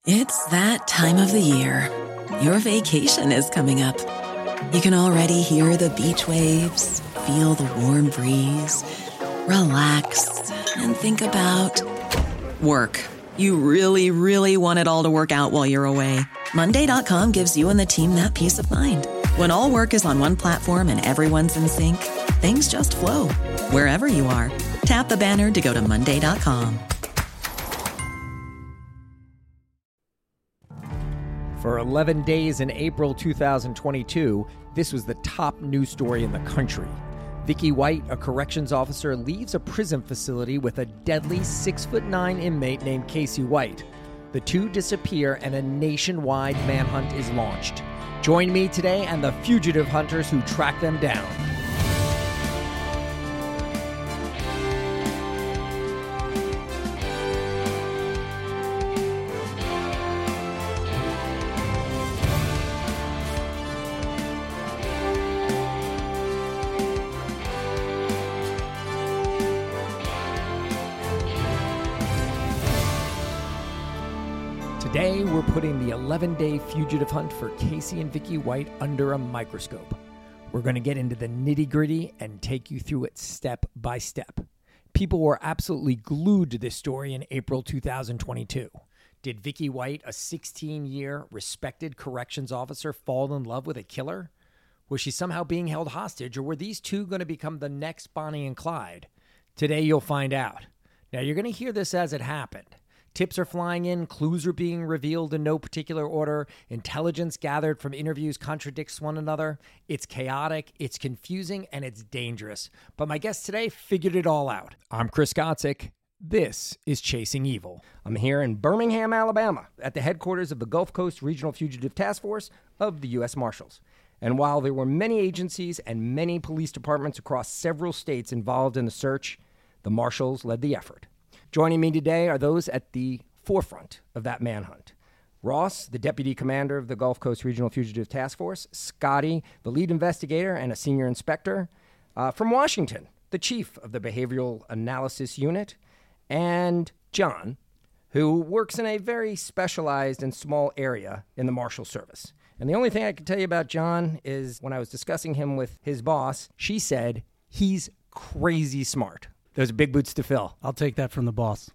It's that time of the year. Your vacation is coming up. You can already hear the beach waves, feel the warm breeze, relax, and think about work. You really, really want it all to work out while you're away. Monday.com gives you and the team that peace of mind. When all work is on one platform and everyone's in sync, things just flow. Wherever you are, tap the banner to go to Monday.com. For 11 days in April 2022, this was the top news story in the country. Vicky White, a corrections officer, leaves a prison facility with a deadly 6'9" inmate named Casey White. The two disappear and a nationwide manhunt is launched. Join me today and the fugitive hunters who track them down. Today, we're putting the 11-day fugitive hunt for Casey and Vicky White under a microscope. We're going to get into the nitty-gritty and take you through it step by step. People were absolutely glued to this story in April 2022. Did Vicky White, a 16-year respected corrections officer, fall in love with a killer? Was she somehow being held hostage, or were these two going to become the next Bonnie and Clyde? Today, you'll find out. Now, you're going to hear this as it happened. Tips are flying in, clues are being revealed in no particular order, intelligence gathered from interviews contradicts one another. It's chaotic, it's confusing, and it's dangerous. But my guest today figured it all out. I'm Chris Gotzik. This is Chasing Evil. I'm here in Birmingham, Alabama, at the headquarters of the Gulf Coast Regional Fugitive Task Force of the U.S. Marshals. And while there were many agencies and many police departments across several states involved in the search, the Marshals led the effort. Joining me today are those at the forefront of that manhunt. Ross, the deputy commander of the Gulf Coast Regional Fugitive Task Force. Scotty, the lead investigator and a senior inspector. From Washington, the chief of the Behavioral Analysis Unit. And John, who works in a very specialized and small area in the Marshal Service. And the only thing I can tell you about John is when I was discussing him with his boss, she said he's crazy smart. Those are big boots to fill. I'll take that from the boss.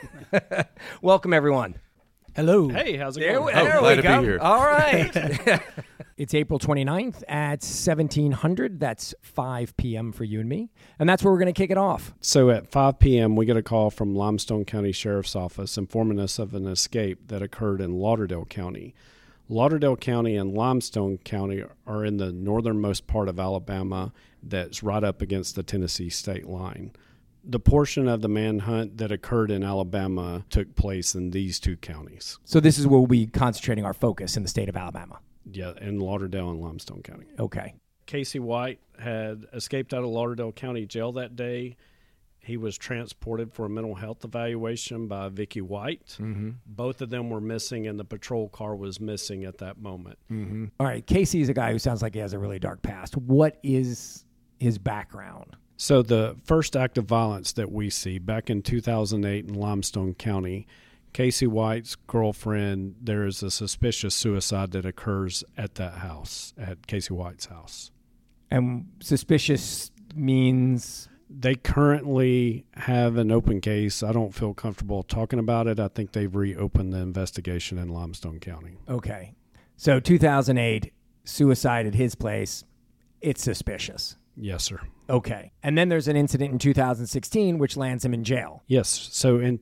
Welcome, everyone. Hello. Hey, how's it There going? we Glad go. to be here. All right. It's April 29th at 1700. That's 5 p.m. for you and me. And that's where we're going to kick it off. So at 5 p.m., we get a call from Limestone County Sheriff's Office informing us of an escape that occurred in Lauderdale County. Lauderdale County and Limestone County are in the northernmost part of Alabama that's right up against the Tennessee state line. The portion of the manhunt that occurred in Alabama took place in these two counties. So this is where we'll be concentrating our focus in the state of Alabama. Yeah, in Lauderdale and Limestone County. Okay. Casey White had escaped out of Lauderdale County Jail that day. He was transported for a mental health evaluation by Vicky White. Mm-hmm. Both of them were missing, and the patrol car was missing at that moment. Mm-hmm. All right. Casey is a guy who sounds like he has a really dark past. What is his background? So the first act of violence that we see back in 2008 in Limestone County, Casey White's girlfriend, there is a suspicious suicide that occurs at that house, at Casey White's house. And suspicious means? They currently have an open case. I don't feel comfortable talking about it. I think they've reopened the investigation in Limestone County. Okay. So 2008, suicide at his place, it's suspicious. Yes, sir. Okay. And then there's an incident in 2016 which lands him in jail. Yes. So in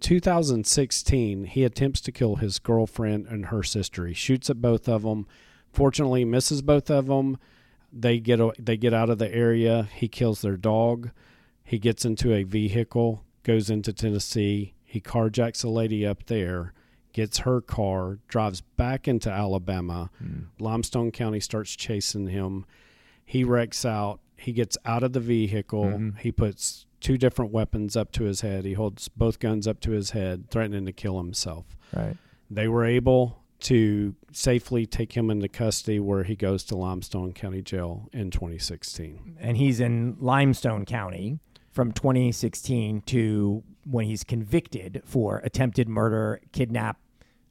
2016, he attempts to kill his girlfriend and her sister. He shoots at both of them. Fortunately, misses both of them. They get out of the area. He kills their dog. He gets into a vehicle, goes into Tennessee. He carjacks a lady up there, gets her car, drives back into Alabama. Limestone County starts chasing him. He wrecks out. He gets out of the vehicle. Mm-hmm. He puts two different weapons up to his head. He holds both guns up to his head, threatening to kill himself. Right. They were able to safely take him into custody, where he goes to Limestone County Jail in 2016. And he's in Limestone County from 2016 to when he's convicted for attempted murder, kidnap,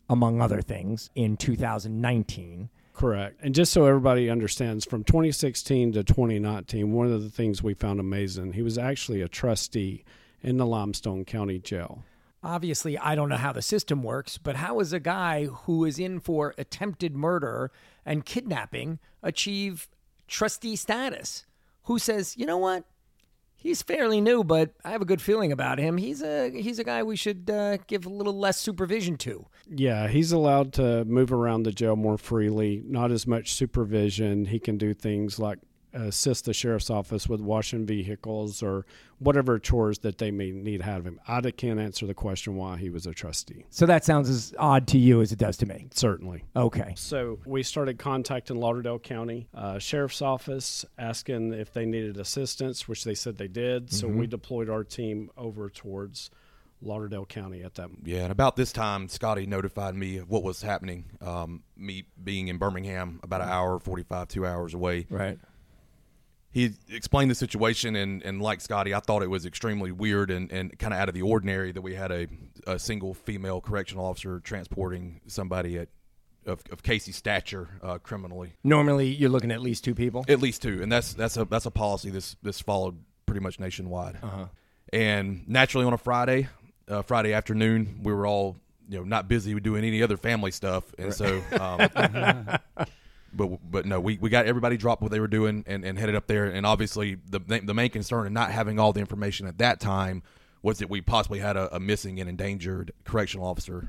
among other things, in 2019. Correct. And just so everybody understands, from 2016 to 2019, one of the things we found amazing, he was actually a trustee in the Limestone County Jail. Obviously, I don't know how the system works, but how is a guy who is in for attempted murder and kidnapping achieve trustee status? Who says, you know what? He's fairly new, but I have a good feeling about him. He's a guy we should give a little less supervision to. Yeah, he's allowed to move around the jail more freely, not as much supervision. He can do things like assist the sheriff's office with washing vehicles or whatever chores that they may need out of him. I can't answer the question why he was a trustee. So that sounds as odd to you as it does to me. Certainly. Okay. So we started contacting Lauderdale County Sheriff's Office, asking if they needed assistance, which they said they did. So we deployed our team over towards Lauderdale County at that moment. Yeah, and about this time, Scotty notified me of what was happening, me being in Birmingham about an hour, 2 hours away. Right. He explained the situation, and like Scotty, I thought it was extremely weird and kind of out of the ordinary that we had a single female correctional officer transporting somebody of Casey's stature criminally. Normally, you're looking at least two people? At least two, and that's a policy this followed pretty much nationwide. And naturally on a Friday afternoon, we were all not busy doing any other family stuff, and so But no, we got everybody dropped what they were doing and headed up there. And obviously, the main concern in not having all the information at that time was that we possibly had a missing and endangered correctional officer,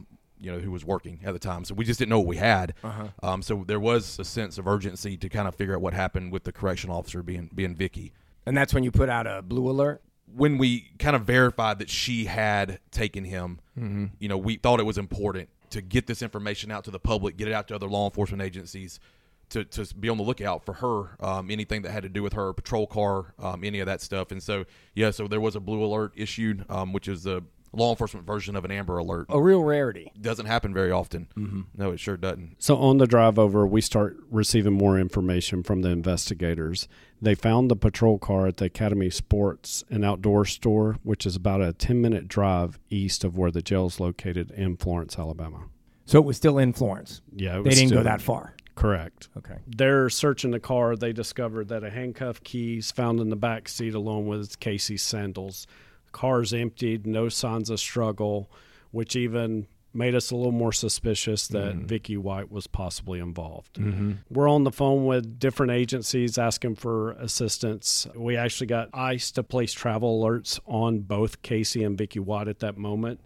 who was working at the time. So we just didn't know what we had. So there was a sense of urgency to kind of figure out what happened with the correctional officer being Vicky. And that's when you put out a blue alert? When we kind of verified that she had taken him, we thought it was important to get this information out to the public, get it out to other law enforcement agencies, to be on the lookout for her, anything that had to do with her patrol car, any of that stuff. And so, so there was a blue alert issued, which is a law enforcement version of an Amber Alert. A real rarity. Doesn't happen very often. No, it sure doesn't. So on the drive over, we start receiving more information from the investigators. They found the patrol car at the Academy Sports and Outdoor Store, which is about a 10-minute drive east of where the jail is located in Florence, Alabama. So it was still in Florence? Yeah. They didn't go that far? Correct. Okay. They're searching the car. They discovered that a handcuff keys found in the back seat along with Casey's sandals. The car's emptied, no signs of struggle, which even made us a little more suspicious that Vicky White was possibly involved. We're on the phone with different agencies asking for assistance. We actually got ICE to place travel alerts on both Casey and Vicky White at that moment.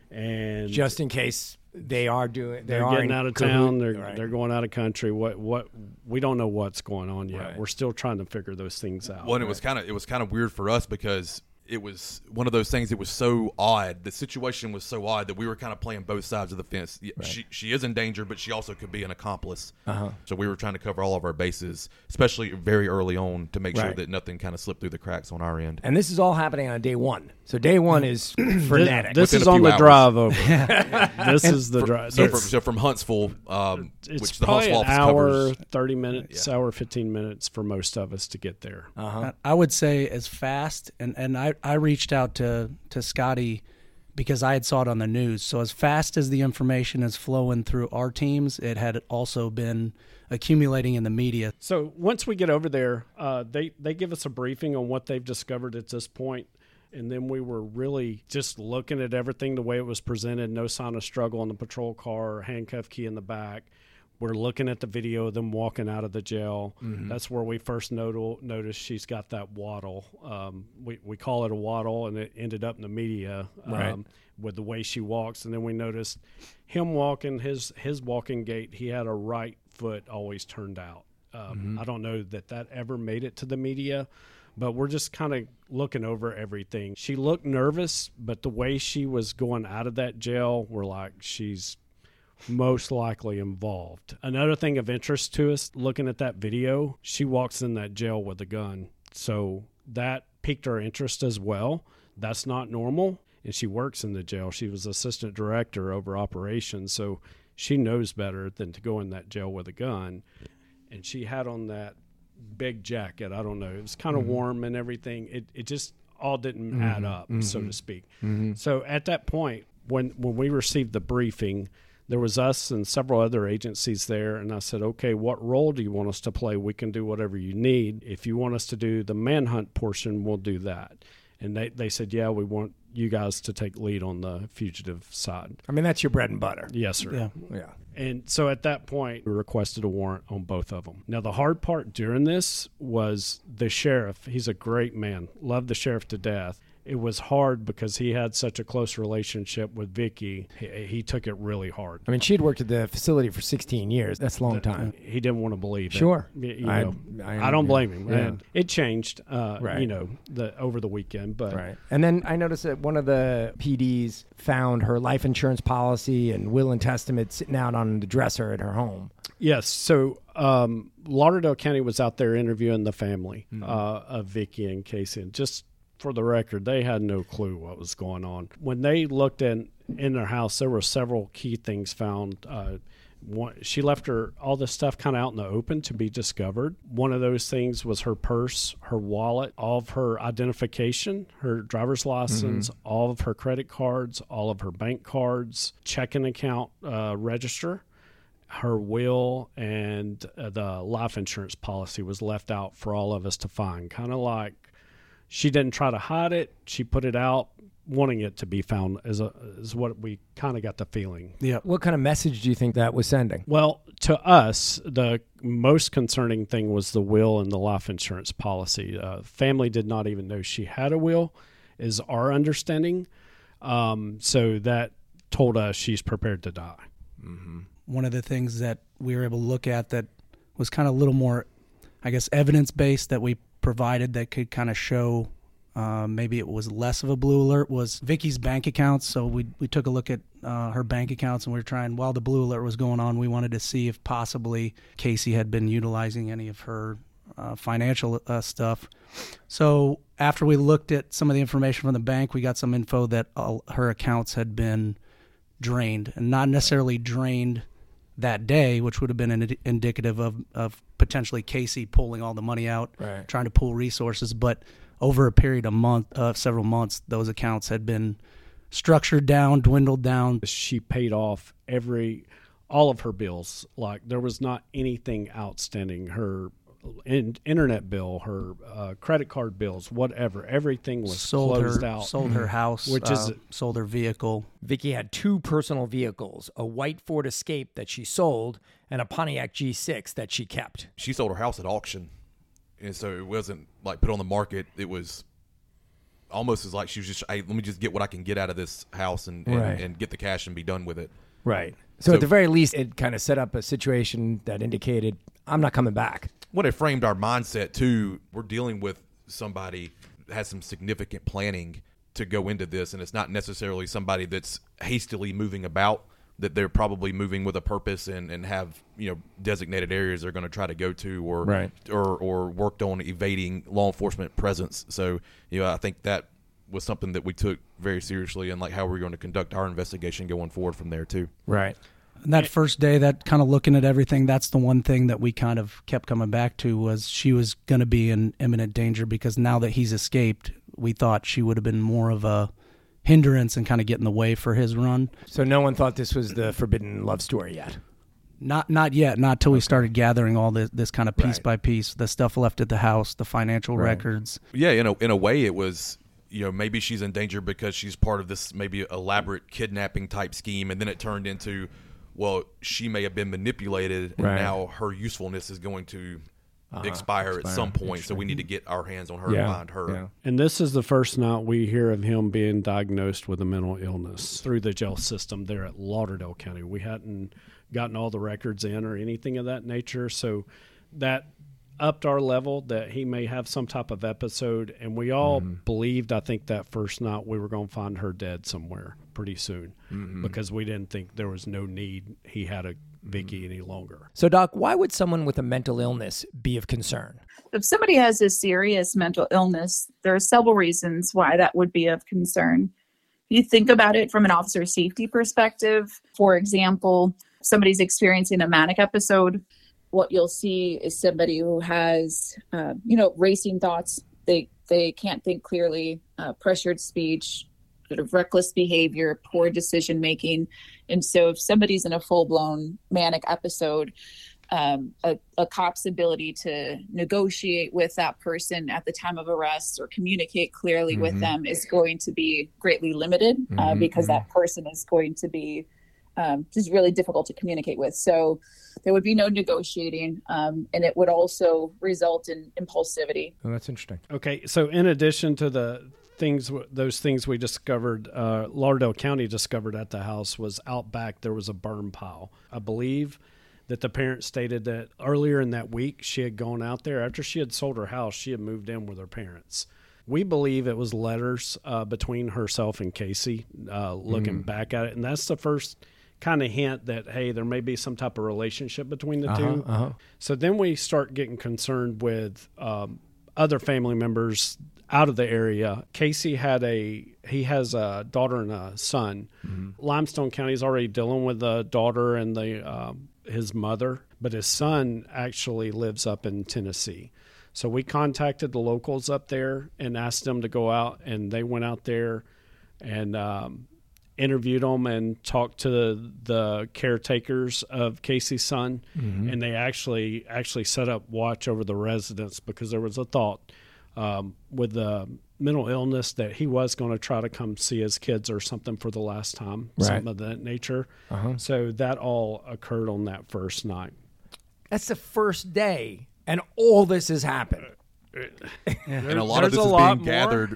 And just in case they're getting out of town, they're going out of country. What we don't know what's going on yet. Right. We're still trying to figure those things out. Well, and it was kind of weird for us because it was one of those things that was so odd. The situation was so odd that we were kind of playing both sides of the fence. Right. She is in danger, but she also could be an accomplice. So we were trying to cover all of our bases, especially very early on, to make sure that nothing kind of slipped through the cracks on our end. And this is all happening on day one. So day one is frenetic. This is on the drive over. This is the drive. So from Huntsville, it's which the probably Huntsville an office hour, covers, 30 minutes, hour, 15 minutes for most of us to get there. I would say as fast, and I reached out to Scotty because I had saw it on the news. So as fast as the information is flowing through our teams, it had also been accumulating in the media. So once we get over there, they give us a briefing on what they've discovered at this point. And then we were really just looking at everything the way it was presented. No sign of struggle on the patrol car, handcuff key in the back. We're looking at the video of them walking out of the jail. That's where we first noticed she's got that waddle. We call it a waddle, and it ended up in the media with the way she walks. And then we noticed him walking, his walking gait, he had a right foot always turned out. I don't know that ever made it to the media, but we're just kind of looking over everything. She looked nervous, but the way she was going out of that jail, we're like, she's most likely involved. Another thing of interest to us, looking at that video, she walks in that jail with a gun. So that piqued our interest as well. That's not normal. And she works in the jail. She was assistant director over operations. So she knows better than to go in that jail with a gun. And she had on that big jacket. I don't know. It was kind of warm and everything. It just all didn't add up, so to speak. So at that point, when we received the briefing There was us and several other agencies there, and I said, okay, what role do you want us to play? We can do whatever you need. If you want us to do the manhunt portion, we'll do that. And they said, yeah, we want you guys to take lead on the fugitive side. I mean, that's your bread and butter. Yes, sir. Yeah. And so at that point, we requested a warrant on both of them. Now, the hard part during this was the sheriff. He's a great man. Loved the sheriff to death. It was hard because he had such a close relationship with Vicky. He took it really hard. I mean, she had worked at the facility for 16 years. That's a long time. He didn't want to believe it. Sure. I don't blame him. Yeah. And it changed, Right. over the weekend. But Right. And then I noticed that one of the PDs found her life insurance policy and will and testament sitting out on the dresser at her home. Yes. So Lauderdale County was out there interviewing the family of Vicky and Casey. And just for the record, they had no clue what was going on. When they looked in their house, there were several key things found. She left all this stuff kind of out in the open to be discovered. One of those things was her purse, her wallet, all of her identification, her driver's license, all of her credit cards, all of her bank cards, checking account register. Her will and the life insurance policy was left out for all of us to find. Kind of like she didn't try to hide it. She put it out, wanting it to be found, is what we kind of got the feeling. Yeah. What kind of message do you think that was sending? Well, to us, the most concerning thing was the will and the life insurance policy. Family did not even know she had a will, is our understanding. So that told us she's prepared to die. Mm-hmm. One of the things that we were able to look at that was kind of a little more, I guess, evidence-based that we provided that could kind of show maybe it was less of a blue alert was Vicky's bank accounts. So we took a look at her bank accounts, and we were trying, while the blue alert was going on, we wanted to see if possibly Casey had been utilizing any of her financial stuff. So after we looked at some of the information from the bank, we got some info that her accounts had been drained, and not necessarily drained that day, which would have been indicative of potentially Casey pulling all the money out, Right. trying to pull resources. But over a period of several months, those accounts had been structured down, dwindled down. She paid off all of her bills. Like, there was not anything outstanding. Her internet bill, her credit card bills, whatever, everything was closed out. Sold her house, Which is sold her vehicle. Vicky had two personal vehicles, a white Ford Escape that she sold and a Pontiac G6 that she kept. She sold her house at auction, and so it wasn't like put on the market. It was almost as like she was just, hey, let me just get what I can get out of this house and get the cash and be done with it. Right. So at the very least, it kind of set up a situation that indicated, I'm not coming back. What it framed our mindset too, we're dealing with somebody that has some significant planning to go into this, and it's not necessarily somebody that's hastily moving about, that they're probably moving with a purpose and have, designated areas they're going to try to go to or worked on evading law enforcement presence. So, I think that was something that we took very seriously, and like how we're going to conduct our investigation going forward from there too. Right. And that first day, that kind of looking at everything, that's the one thing that we kind of kept coming back to, was she was going to be in imminent danger, because now that he's escaped, we thought she would have been more of a hindrance and kind of get in the way for his run. So no one thought this was the forbidden love story yet? Not yet, not till we started gathering all this kind of piece by piece, the stuff left at the house, the financial records. Yeah, in a way it was, maybe she's in danger because she's part of this maybe elaborate kidnapping type scheme, and then it turned into, well, she may have been manipulated, and now her usefulness is going to expire at some point, so we need to get our hands on her and find her. Yeah. And this is the first night we hear of him being diagnosed with a mental illness through the jail system there at Lauderdale County. We hadn't gotten all the records in or anything of that nature, so that upped our level that he may have some type of episode, and we all believed, I think, that first night we were going to find her dead somewhere pretty soon, because we didn't think there was no need he had a Vicky any longer. So, Doc, why would someone with a mental illness be of concern? If somebody has a serious mental illness, there are several reasons why that would be of concern. If you think about it from an officer safety perspective, for example, if somebody's experiencing a manic episode, what you'll see is somebody who has, racing thoughts. They can't think clearly, pressured speech, sort of reckless behavior, poor decision making. And so if somebody's in a full-blown manic episode, a cop's ability to negotiate with that person at the time of arrest or communicate clearly with them is going to be greatly limited because that person is going to be just really difficult to communicate with. So there would be no negotiating, and it would also result in impulsivity. Oh, that's interesting. Okay, so in addition to those things we discovered, Lauderdale County discovered at the house was out back there was a burn pile. I believe that the parent stated that earlier in that week she had gone out there. After she had sold her house, she had moved in with her parents. We believe it was letters between herself and Casey, looking back at it. And that's the first kind of hint that, hey, there may be some type of relationship between the two. So then we start getting concerned with other family members out of the area. Casey has a daughter and a son. Limestone County is already dealing with the daughter and his mother, but his son actually lives up in Tennessee. So we contacted the locals up there and asked them to go out, and they went out there and interviewed them and talked to the caretakers of Casey's son, and they actually set up watch over the residents because there was a thought with the mental illness that he was going to try to come see his kids or something for the last time, something of that nature. So that all occurred on that first night. That's the first day, and all this has happened. And a lot of this is being gathered.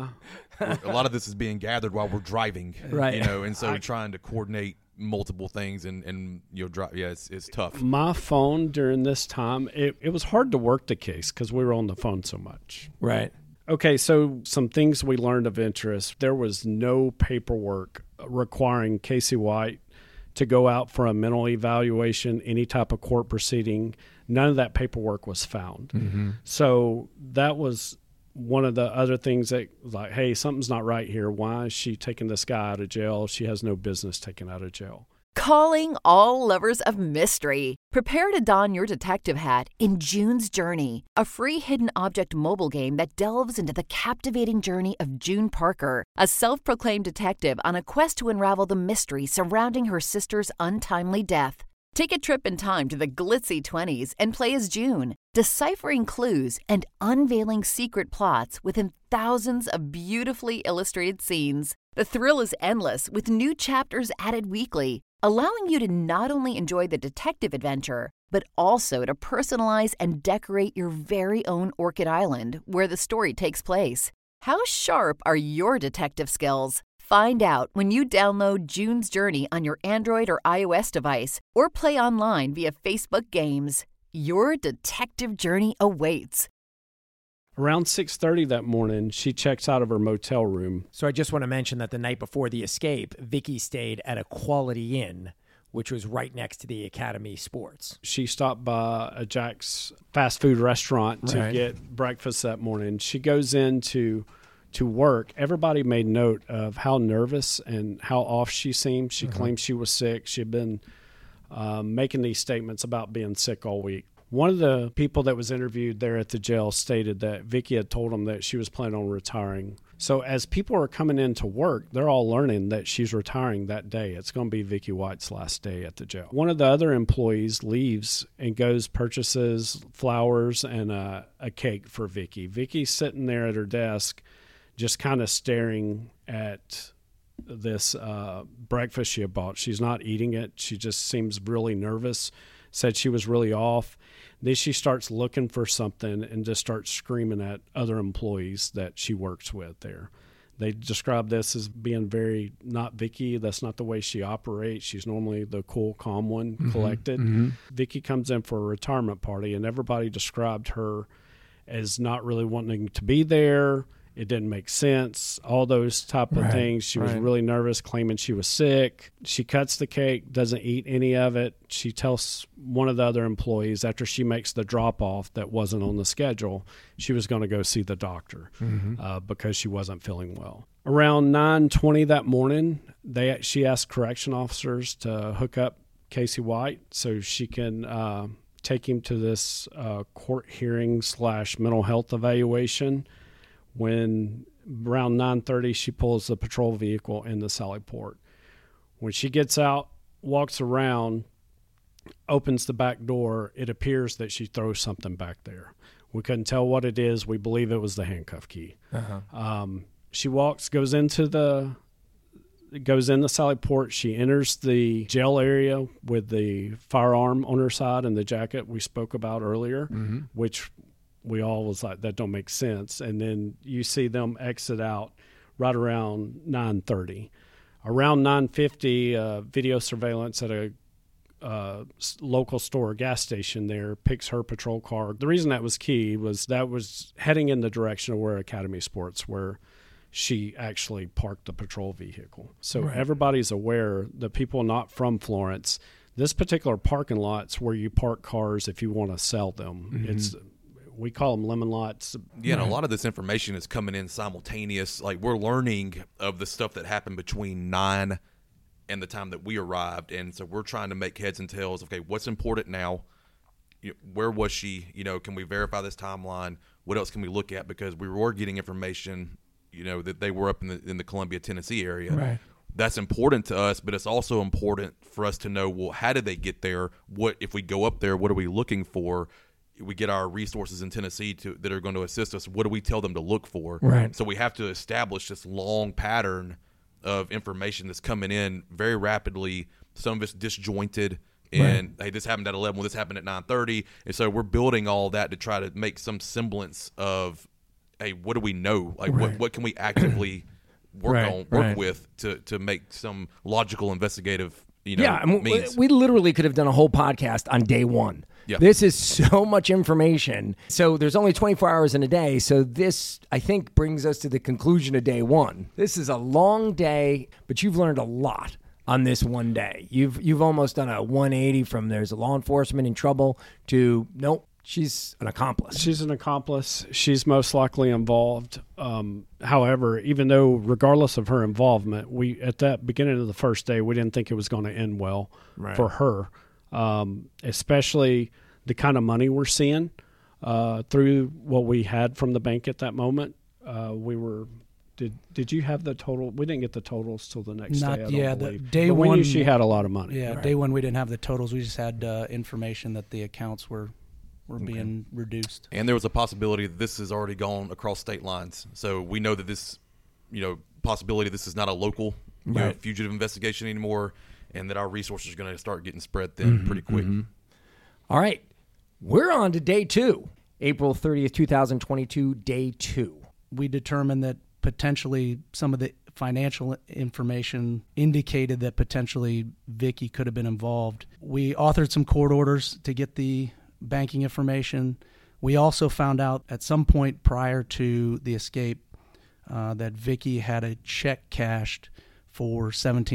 A lot of this is being gathered while we're driving, right? And so trying to coordinate multiple things and drive. Yeah, it's tough. My phone during this time, it was hard to work the case because we were on the phone so much. Right. Okay, so some things we learned of interest. There was no paperwork requiring Casey White to go out for a mental evaluation, any type of court proceeding. None of that paperwork was found. So that was one of the other things that was like, hey, something's not right here. Why is she taking this guy out of jail? She has no business taking out of jail. Calling all lovers of mystery. Prepare to don your detective hat in June's Journey, a free hidden object mobile game that delves into the captivating journey of June Parker, a self-proclaimed detective on a quest to unravel the mystery surrounding her sister's untimely death. Take a trip in time to the glitzy 20s and play as June, deciphering clues and unveiling secret plots within thousands of beautifully illustrated scenes. The thrill is endless with new chapters added weekly, allowing you to not only enjoy the detective adventure, but also to personalize and decorate your very own Orchid Island where the story takes place. How sharp are your detective skills? Find out when you download June's Journey on your Android or iOS device or play online via Facebook Games. Your detective journey awaits. Around 6:30 that morning, she checks out of her motel room. So I just want to mention that the night before the escape, Vicky stayed at a Quality Inn, which was right next to the Academy Sports. She stopped by a Jack's fast food restaurant to get breakfast that morning. She goes in to work. Everybody made note of how nervous and how off she seemed. She claimed she was sick. She had been making these statements about being sick all week. One of the people that was interviewed there at the jail stated that Vicky had told him that she was planning on retiring. So as people are coming in to work, they're all learning that she's retiring that day. It's going to be Vicky White's last day at the jail. One of the other employees leaves and purchases flowers and a cake for Vicky. Vicky's sitting there at her desk just kind of staring at this breakfast she had bought. She's not eating it. She just seems really nervous, said she was really off. Then she starts looking for something and just starts screaming at other employees that she works with there. They describe this as being very not Vicky. That's not the way she operates. She's normally the cool, calm one, collected. Vicky comes in for a retirement party, and everybody described her as not really wanting to be there. It didn't make sense, all those type of things. She was really nervous, claiming she was sick. She cuts the cake, doesn't eat any of it. She tells one of the other employees after she makes the drop-off that wasn't on the schedule, she was going to go see the doctor because she wasn't feeling well. Around 9:20 that morning, she asked correction officers to hook up Casey White so she can take him to this court hearing / mental health evaluation. When Around 9:30, she pulls the patrol vehicle in the Sally Port. When she gets out, walks around, opens the back door, it appears that she throws something back there. We couldn't tell what it is. We believe it was the handcuff key. She walks, goes in the Sally Port. She enters the jail area with the firearm on her side and the jacket we spoke about earlier, which we all was like, that don't make sense. And then you see them exit out right around 9:30. Around 9:50, video surveillance at a local store gas station there picks her patrol car. The reason that was key was that was heading in the direction of where Academy Sports, where she actually parked the patrol vehicle. So everybody's aware, the people not from Florence, this particular parking lot's where you park cars if you want to sell them. We call them lemon lots. Yeah, and a lot of this information is coming in simultaneous. Like, we're learning of the stuff that happened between 9 and the time that we arrived, and so we're trying to make heads and tails. Okay, what's important now? Where was she? Can we verify this timeline? What else can we look at? Because we were getting information, that they were up in the Columbia, Tennessee area. Right. That's important to us, but it's also important for us to know, well, how did they get there? What if we go up there? What are we looking for? We get our resources in Tennessee that are going to assist us. What do we tell them to look for? Right. So we have to establish this long pattern of information that's coming in very rapidly. Some of it's disjointed, and hey, this happened at 11. Well, this happened at 9:30, and so we're building all that to try to make some semblance of, hey, what do we know? Like, what can we actively work with to make some logical, investigative, means. We literally could have done a whole podcast on day one. Yeah. This is so much information. So there's only 24 hours in a day. So this, I think, brings us to the conclusion of day one. This is a long day, but you've learned a lot on this one day. You've almost done a 180 from there's a law enforcement in trouble to nope, she's an accomplice. She's an accomplice. She's most likely involved. However, even though regardless of her involvement, we at that beginning of the first day, we didn't think it was going to end well for her. Especially the kind of money we're seeing through what we had from the bank at that moment. Did you have the total? We didn't get the totals till the next day. I don't believe. Day but one, we knew she had a lot of money. Yeah, day one we didn't have the totals. We just had information that the accounts were being reduced. And there was a possibility that this has already gone across state lines. So we know that this, possibility this is not a local fugitive investigation anymore, and that our resources are going to start getting spread thin pretty quick. All right. We're on to day two, April 30th, 2022, day two. We determined that potentially some of the financial information indicated that potentially Vicky could have been involved. We authored some court orders to get the banking information. We also found out at some point prior to the escape that Vicky had a check cashed for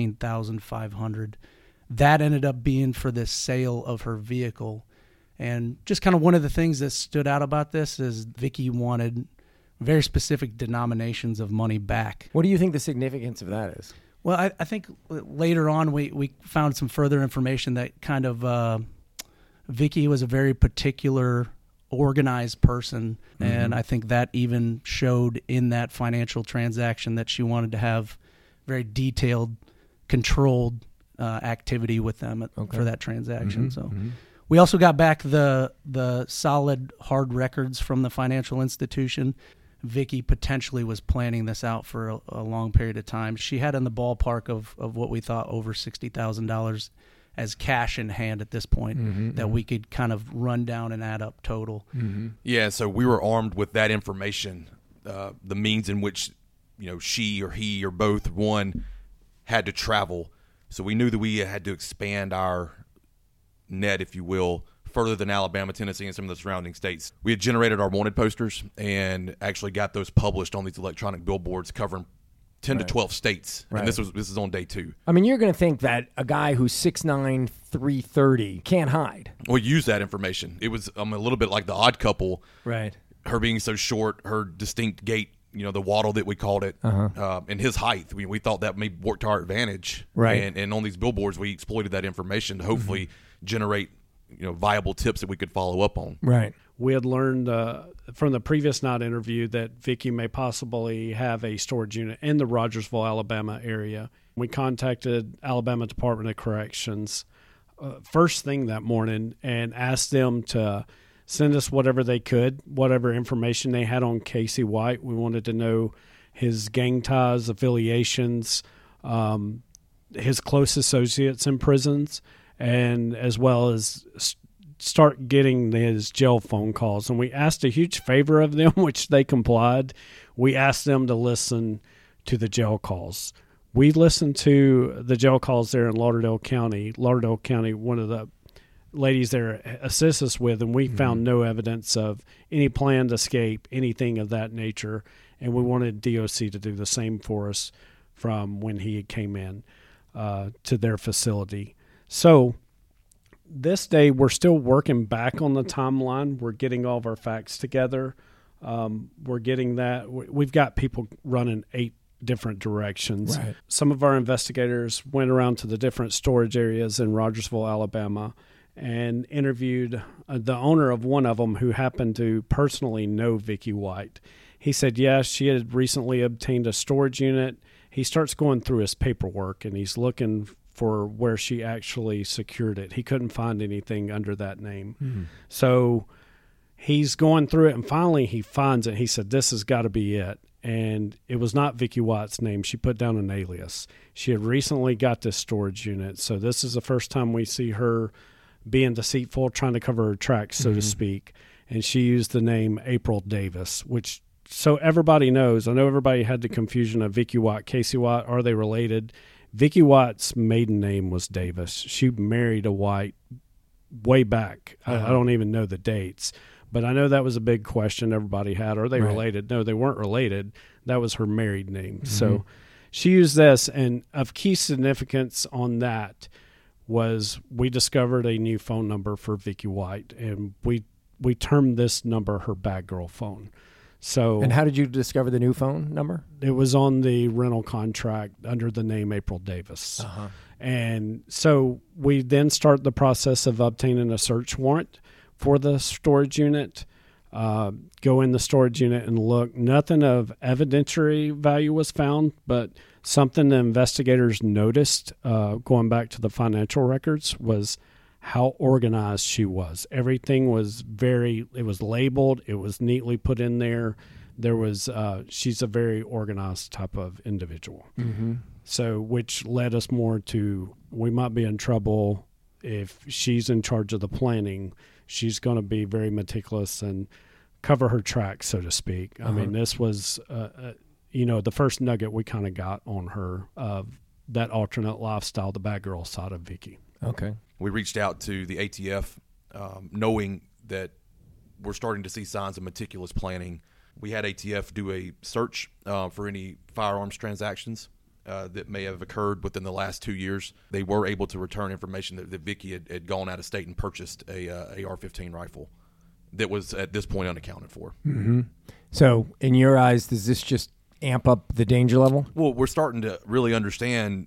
$17,500. That ended up being for the sale of her vehicle. And just kind of one of the things that stood out about this is Vicky wanted very specific denominations of money back. What do you think the significance of that is? Well, I think later on we found some further information that kind of Vicky was a very particular organized person, and I think that even showed in that financial transaction that she wanted to have very detailed, controlled activity with them for that transaction. We also got back the solid hard records from the financial institution. Vicky potentially was planning this out for a long period of time. She had in the ballpark of what we thought over $60,000 as cash in hand at this point that we could kind of run down and add up total. Yeah, so we were armed with that information, the means in which she or he or both one had to travel. So we knew that we had to expand our net, if you will, further than Alabama, Tennessee, and some of the surrounding states. We had generated our wanted posters and actually got those published on these electronic billboards covering 10 to 12 states. And this is on day two. I mean, you're going to think that a guy who's 6'9", 330 can't hide. We used that information. It was a little bit like The Odd Couple. Right. Her being so short, her distinct gait, the waddle that we called it, and his height. We thought that may work to our advantage. Right. And on these billboards, we exploited that information to hopefully generate viable tips that we could follow up on. Right. We had learned from the previous night interview that Vicky may possibly have a storage unit in the Rogersville, Alabama area. We contacted Alabama Department of Corrections first thing that morning and asked them to send us whatever they could, whatever information they had on Casey White. We wanted to know his gang ties, affiliations, his close associates in prisons, and as well as start getting his jail phone calls. And we asked a huge favor of them, which they complied. We asked them to listen to the jail calls. We listened to the jail calls there in Lauderdale County. Lauderdale County, one of the ladies there assists us with, and we found no evidence of any planned escape, anything of that nature. And we wanted DOC to do the same for us from when he came in to their facility. So this day, we're still working back on the timeline. We're getting all of our facts together. We're getting that. We've got people running 8 different directions. Right. Some of our investigators went around to the different storage areas in Rogersville, Alabama, and interviewed the owner of one of them who happened to personally know Vicky White. He said, yes, she had recently obtained a storage unit. He starts going through his paperwork, and he's looking for where she actually secured it. He couldn't find anything under that name. So he's going through it, and finally he finds it. He said, this has got to be it. And it was not Vicky White's name. She put down an alias. She had recently got this storage unit. So this is the first time we see her being deceitful, trying to cover her tracks, so to speak. And she used the name April Davis, which, so everybody knows. I know everybody had the confusion of Vicky White, Casey White. Are they related? Vicky White's maiden name was Davis. She married a White way back. I don't even know the dates. But I know that was a big question everybody had. Are they related? No, they weren't related. That was her married name. So she used this, and of key significance on that was we discovered a new phone number for Vicky White, and we termed this number her bad girl phone. So, and how did you discover the new phone number? It was on the rental contract under the name April Davis. And so we then start the process of obtaining a search warrant for the storage unit, go in the storage unit and look. Nothing of evidentiary value was found, but something the investigators noticed, going back to the financial records, was how organized she was. Everything was it was labeled, it was neatly put in there. There was, she's a very organized type of individual. So, which led us more to, we might be in trouble if she's in charge of the planning. She's going to be very meticulous and cover her tracks, so to speak. I mean, this was, the first nugget we kind of got on her of that alternate lifestyle, the bad girl side of Vicky. Okay. We reached out to the ATF, knowing that we're starting to see signs of meticulous planning. We had ATF do a search for any firearms transactions that may have occurred within the last 2 years. They were able to return information that Vicky had gone out of state and purchased a AR-15 rifle that was at this point unaccounted for. So, in your eyes, does this just amp up the danger level? Well, we're starting to really understand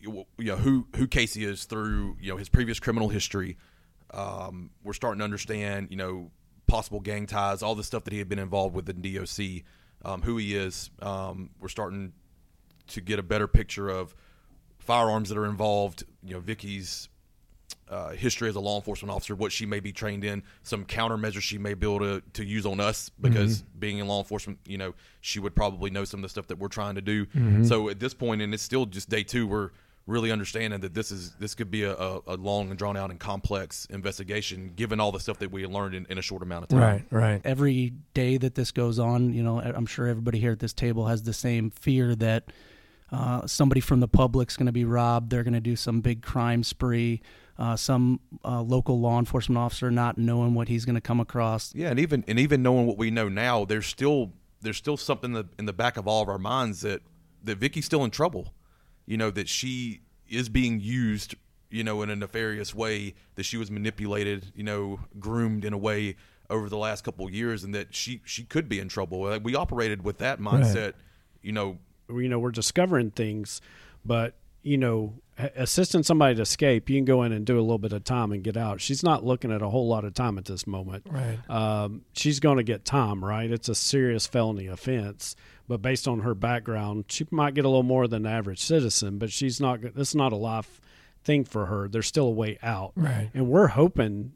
who Casey is through his previous criminal history. We're starting to understand possible gang ties, all the stuff that he had been involved with in DOC, who he is. We're starting to get a better picture of firearms that are involved, Vicky's history as a law enforcement officer, what she may be trained in, some countermeasures she may be able to use on us because being in law enforcement, she would probably know some of the stuff that we're trying to do. So at this point, and it's still just day 2, we're really understanding that this could be a long and drawn out and complex investigation, given all the stuff that we learned in a short amount of time. Right. Every day that this goes on, I'm sure everybody here at this table has the same fear that somebody from the public's going to be robbed. They're going to do some big crime spree. Some local law enforcement officer not knowing what he's going to come across. Yeah, and even knowing what we know now, there's still something in the back of all of our minds that Vicky's still in trouble. That she is being used, in a nefarious way, that she was manipulated, groomed in a way over the last couple of years, and that she could be in trouble. We operated with that mindset, We're discovering things, but assisting somebody to escape, you can go in and do a little bit of time and get out. She's not looking at a whole lot of time at this moment. Right. She's going to get time, right? It's a serious felony offense, but based on her background, she might get a little more than the average citizen, but she's not. This is not a life thing for her. There's still a way out. Right. And we're hoping,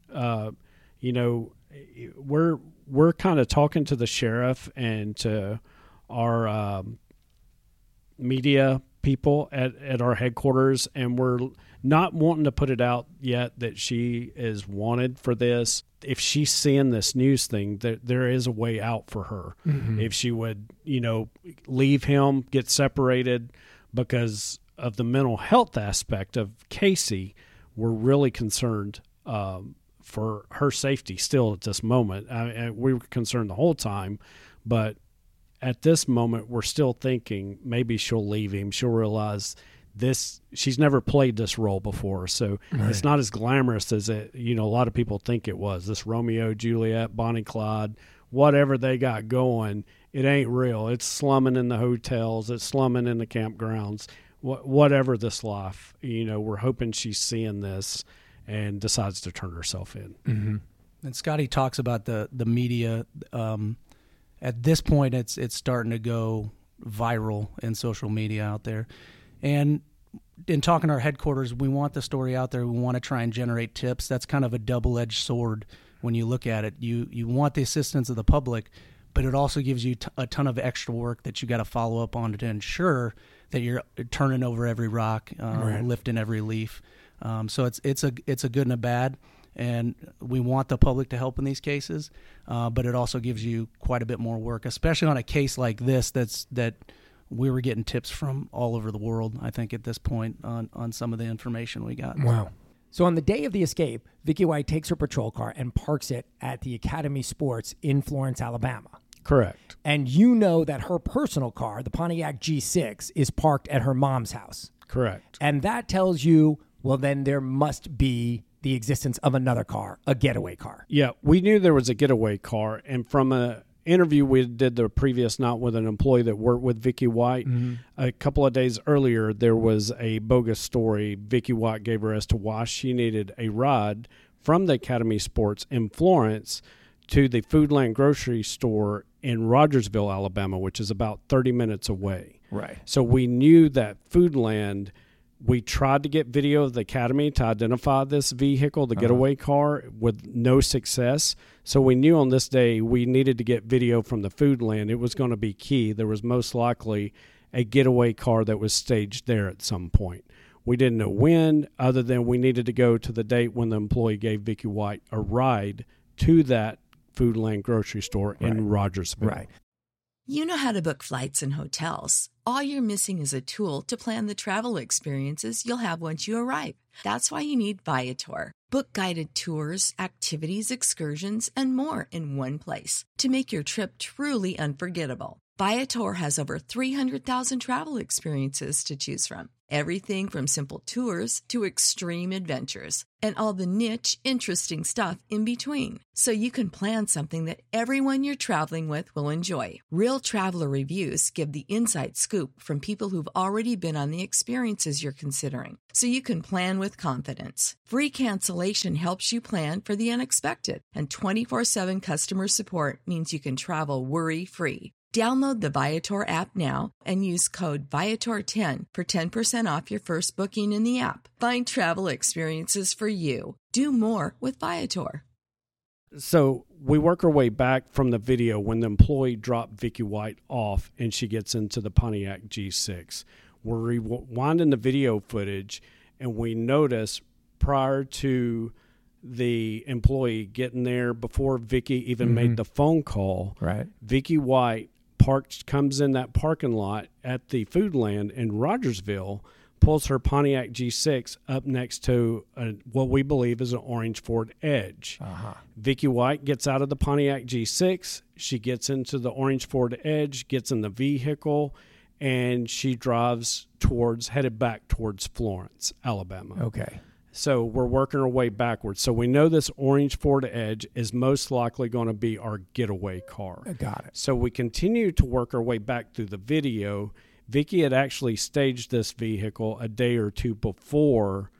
we're kind of talking to the sheriff and to our media people at our headquarters, and we're not wanting to put it out yet that she is wanted for this. If she's seeing this news thing, there is a way out for her. Mm-hmm. If she would, leave him, get separated, because of the mental health aspect of Casey, we're really concerned for her safety still at this moment. We were concerned the whole time, but at this moment, we're still thinking maybe she'll leave him. She'll realize this. She's never played this role before, so It's not as glamorous as a lot of people think it was. This Romeo, Juliet, Bonnie, Clyde, whatever they got going, it ain't real. It's slumming in the hotels. It's slumming in the campgrounds. Whatever this life, we're hoping she's seeing this and decides to turn herself in. Mm-hmm. And Scotty talks about the media. At this point, it's starting to go viral in social media out there. And in talking to our headquarters, we want the story out there. We want to try and generate tips. That's kind of a double-edged sword when you look at it. You want the assistance of the public, but it also gives you a ton of extra work that you got to follow up on to ensure that you're turning over every rock, lifting every leaf. So it's a good and a bad. And we want the public to help in these cases, but it also gives you quite a bit more work, especially on a case like this that we were getting tips from all over the world, I think, at this point on some of the information we got. Wow. So on the day of the escape, Vicky White takes her patrol car and parks it at the Academy Sports in Florence, Alabama. Correct. And that her personal car, the Pontiac G6, is parked at her mom's house. Correct. And that tells you, well, then there must be the existence of another car, a getaway car. Yeah, we knew there was a getaway car, and from an interview we did the previous night with an employee that worked with Vicky White, a couple of days earlier, there was a bogus story Vicky White gave her as to why she needed a ride from the Academy Sports in Florence to the Foodland grocery store in Rogersville, Alabama, which is about 30 minutes away. Right. So we knew that Foodland. We tried to get video of the Academy to identify this vehicle, the getaway car, with no success. So we knew on this day we needed to get video from the Foodland. It was going to be key. There was most likely a getaway car that was staged there at some point. We didn't know when, other than we needed to go to the date when the employee gave Vicky White a ride to that Foodland grocery store in Rogersville. Right. You know how to book flights and hotels. All you're missing is a tool to plan the travel experiences you'll have once you arrive. That's why you need Viator. Book guided tours, activities, excursions, and more in one place to make your trip truly unforgettable. Viator has over 300,000 travel experiences to choose from. Everything from simple tours to extreme adventures and all the niche, interesting stuff in between. So you can plan something that everyone you're traveling with will enjoy. Real traveler reviews give the inside scoop from people who've already been on the experiences you're considering. So you can plan with confidence. Free cancellation helps you plan for the unexpected. And 24/7 customer support means you can travel worry-free. Download the Viator app now and use code Viator10 for 10% off your first booking in the app. Find travel experiences for you. Do more with Viator. So we work our way back from the video when the employee dropped Vicky White off and she gets into the Pontiac G6. We're rewinding the video footage, and we notice prior to the employee getting there, before Vicky even made the phone call, Vicky White comes in that parking lot at the Foodland in Rogersville, pulls her Pontiac G6 up next to what we believe is an orange Ford Edge. Vicky White gets out of the Pontiac G6. She gets into the orange Ford Edge, gets in the vehicle, and she drives headed back towards Florence, Alabama. Okay. So we're working our way backwards. So we know this orange Ford Edge is most likely going to be our getaway car. Got it. So we continue to work our way back through the video. Vicky had actually staged this vehicle a day or two before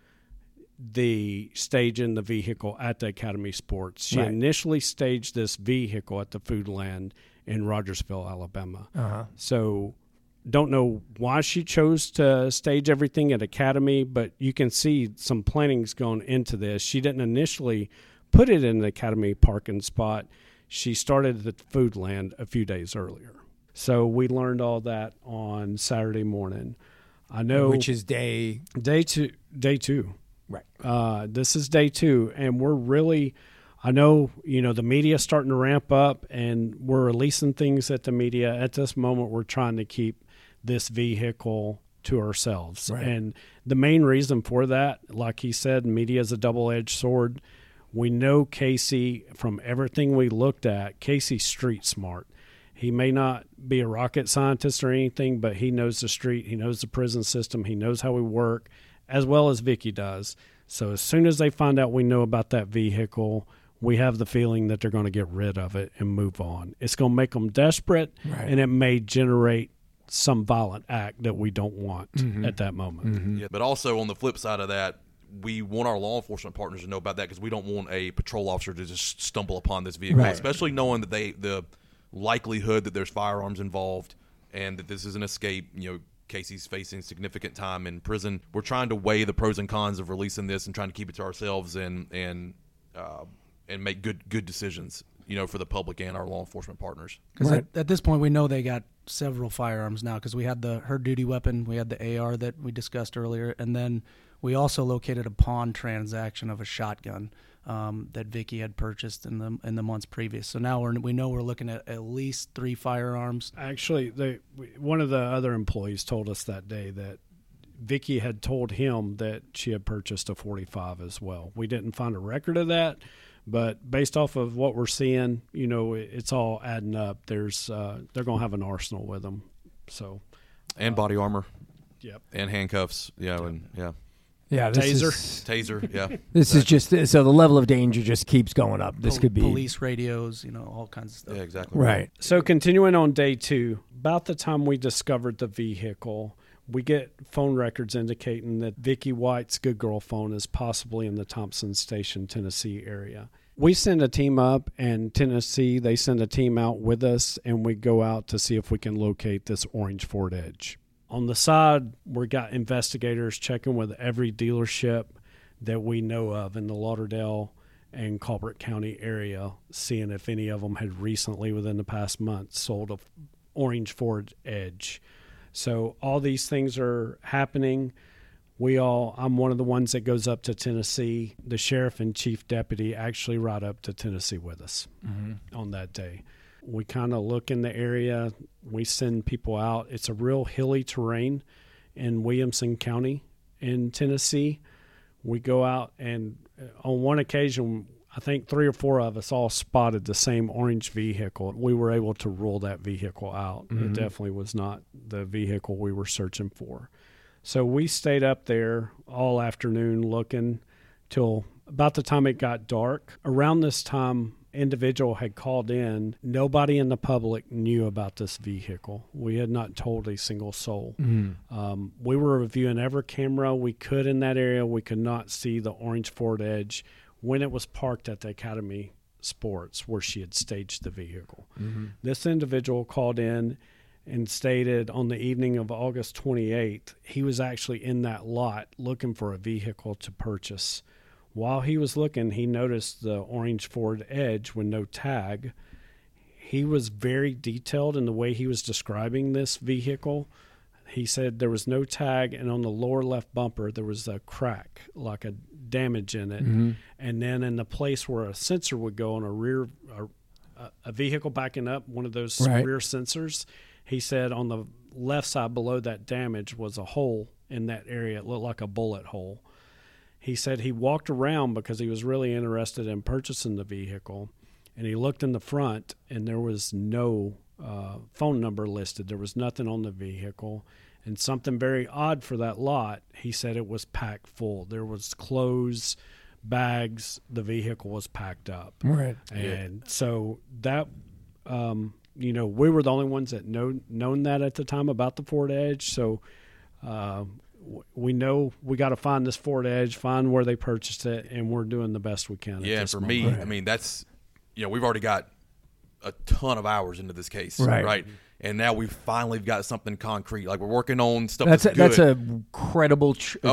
the staging the vehicle at the Academy Sports. She initially staged this vehicle at the Foodland in Rogersville, Alabama. So don't know why she chose to stage everything at Academy, but you can see some planning's gone into this. She didn't initially put it in the Academy parking spot. She started at the Foodland a few days earlier. So we learned all that on Saturday morning. I know, which is day two. Right. This is day 2, and we're really, I know, the media's starting to ramp up, and we're releasing things at the media. At this moment, we're trying to keep this vehicle to ourselves. Right. And the main reason for that, like he said, media is a double-edged sword. We know Casey, from everything we looked at, Casey's street smart. He may not be a rocket scientist or anything, but he knows the street. He knows the prison system. He knows how we work, as well as Vicky does. So as soon as they find out we know about that vehicle, we have the feeling that they're going to get rid of it and move on. It's going to make them desperate, and it may generate some violent act that we don't want at that moment. Yeah, but also on the flip side of that, we want our law enforcement partners to know about that, because we don't want a patrol officer to just stumble upon this vehicle, especially knowing that the likelihood that there's firearms involved and that this is an escape. Casey's facing significant time in prison. We're trying to weigh the pros and cons of releasing this and trying to keep it to ourselves and make good decisions, for the public and our law enforcement partners. Because at this point, we know they got several firearms now, because we had her duty weapon, we had the AR that we discussed earlier, and then we also located a pawn transaction of a shotgun that Vicky had purchased in the months previous. So now we know we're looking at least 3 firearms. Actually, one of the other employees told us that day that Vicky had told him that she had purchased a .45 as well. We didn't find a record of that, but based off of what we're seeing, it's all adding up. There's they're going to have an arsenal with them. So, and body armor. Yep. And handcuffs. Yeah. Yeah, taser. Yeah. This is just so the level of danger just keeps going up. This could be police radios, all kinds of stuff. Yeah, exactly. Right. So continuing on day 2, about the time we discovered the vehicle, we get phone records indicating that Vicky White's Good Girl phone is possibly in the Thompson Station, Tennessee area. We send a team up, and Tennessee, they send a team out with us, and we go out to see if we can locate this orange Ford Edge. On the side, we got investigators checking with every dealership that we know of in the Lauderdale and Colbert County area, seeing if any of them had recently, within the past month, sold a orange Ford Edge. So all these things are happening. I'm one of the ones that goes up to Tennessee. The sheriff and chief deputy actually ride up to Tennessee with us on that day. We kind of look in the area. We send people out. It's a real hilly terrain in Williamson County in Tennessee. We go out, and on one occasion, I think 3 or 4 of us all spotted the same orange vehicle. We were able to rule that vehicle out. It definitely was not the vehicle we were searching for. So we stayed up there all afternoon looking till about the time it got dark. Around this time, individual had called in. Nobody in the public knew about this vehicle. We had not told a single soul. We were reviewing every camera we could in that area. We could not see the orange Ford Edge when it was parked at the Academy Sports where she had staged the vehicle. This individual called in and stated on the evening of August 28th, he was actually in that lot looking for a vehicle to purchase. While he was looking, he noticed the orange Ford Edge with no tag. He was very detailed in the way he was describing this vehicle. He said there was no tag, and on the lower left bumper there was a crack, like a damage in it. And then in the place where a sensor would go on a vehicle backing up, one of those rear sensors, he said on the left side below that damage was a hole in that area. It looked like a bullet hole. He said he walked around because he was really interested in purchasing the vehicle, and he looked in the front, and there was no phone number listed. There was nothing on the vehicle, and something very odd for that lot, he said it was packed full. There was clothes, bags. The vehicle was packed up. Right. And so that we were the only ones that known that at the time about the Ford Edge. So we know we got to find this Ford Edge, find where they purchased it, and we're doing the best we can. Yeah, and for me, I mean, that's, we've already got a ton of hours into this case, right? And now we've finally got something concrete. Like, we're working on stuff that's good. That's a credible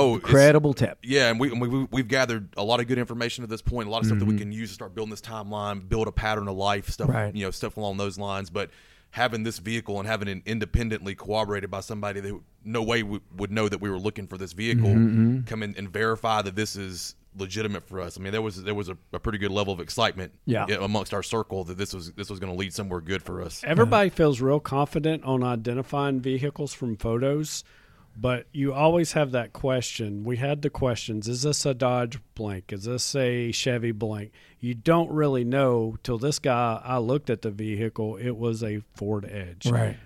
tip. Yeah, and we've gathered a lot of good information at this point, a lot of stuff that we can use to start building this timeline, build a pattern of life, stuff, stuff along those lines. But having this vehicle and having it independently corroborated by somebody that no way would know that we were looking for this vehicle, come in and verify that this is legitimate for us. I mean, there was a pretty good level of excitement amongst our circle that this was going to lead somewhere good for us. Everybody feels real confident on identifying vehicles from photos, but you always have that question. We had the questions: is this a Dodge blank? Is this a Chevy blank? You don't really know till this guy. I looked at the vehicle; it was a Ford Edge. Right.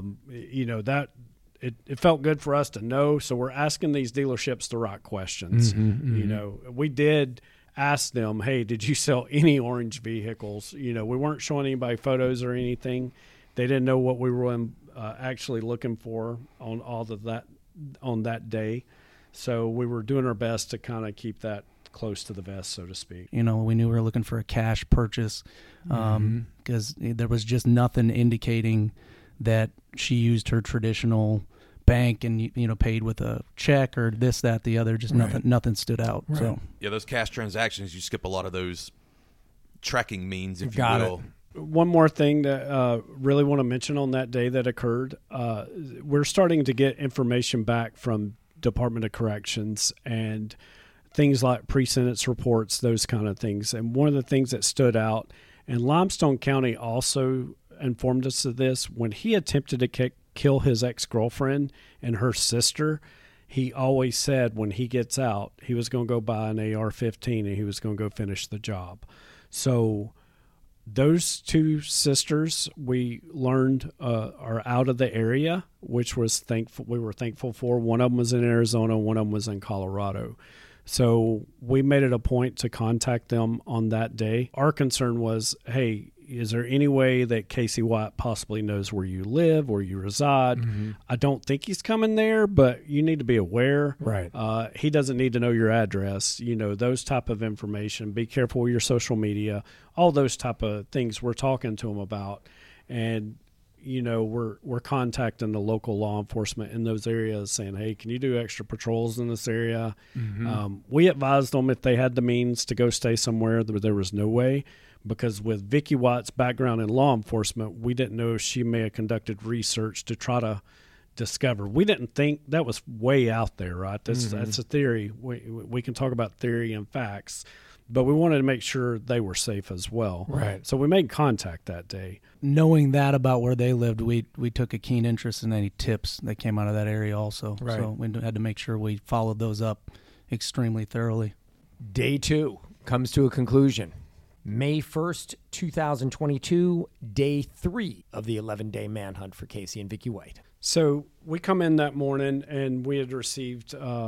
That. It felt good for us to know, so we're asking these dealerships the right questions. We did ask them, hey, did you sell any orange vehicles? We weren't showing anybody photos or anything. They didn't know what we were actually looking for on all of that on that day. So we were doing our best to kind of keep that close to the vest, so to speak. We knew we were looking for a cash purchase because there was just nothing indicating that she used her traditional bank and paid with a check or this, that, the other. Just nothing stood out. Right. So those cash transactions, you skip a lot of those tracking means, if you will. One more thing that really want to mention on that day that occurred, we're starting to get information back from Department of Corrections and things like pre-sentence reports, those kind of things. And one of the things that stood out, and Limestone County also informed us of this, when he attempted to kill his ex-girlfriend and her sister, he always said when he gets out, he was going to go buy an AR-15 and he was going to go finish the job. So those two sisters, we learned, are out of the area, which was thankful. We were thankful for. One of them was in Arizona, one of them was in Colorado. So we made it a point to contact them on that day. Our concern was, hey, is there any way that Casey White possibly knows where you live, where you reside? I don't think he's coming there, but you need to be aware. Right. He doesn't need to know your address, those type of information. Be careful with your social media, all those type of things we're talking to him about. And, we're contacting the local law enforcement in those areas saying, hey, can you do extra patrols in this area? We advised them if they had the means to go stay somewhere, there was no way. Because with Vicki White's background in law enforcement, we didn't know if she may have conducted research to try to discover. We didn't think that was way out there, right? That's a theory. We can talk about theory and facts, but we wanted to make sure they were safe as well. Right. So we made contact that day. Knowing that about where they lived, we took a keen interest in any tips that came out of that area also. Right. So we had to make sure we followed those up extremely thoroughly. Day 2 comes to a conclusion. May 1st, 2022, day 3 of the 11-day manhunt for Casey and Vicki White. So we come in that morning and we had received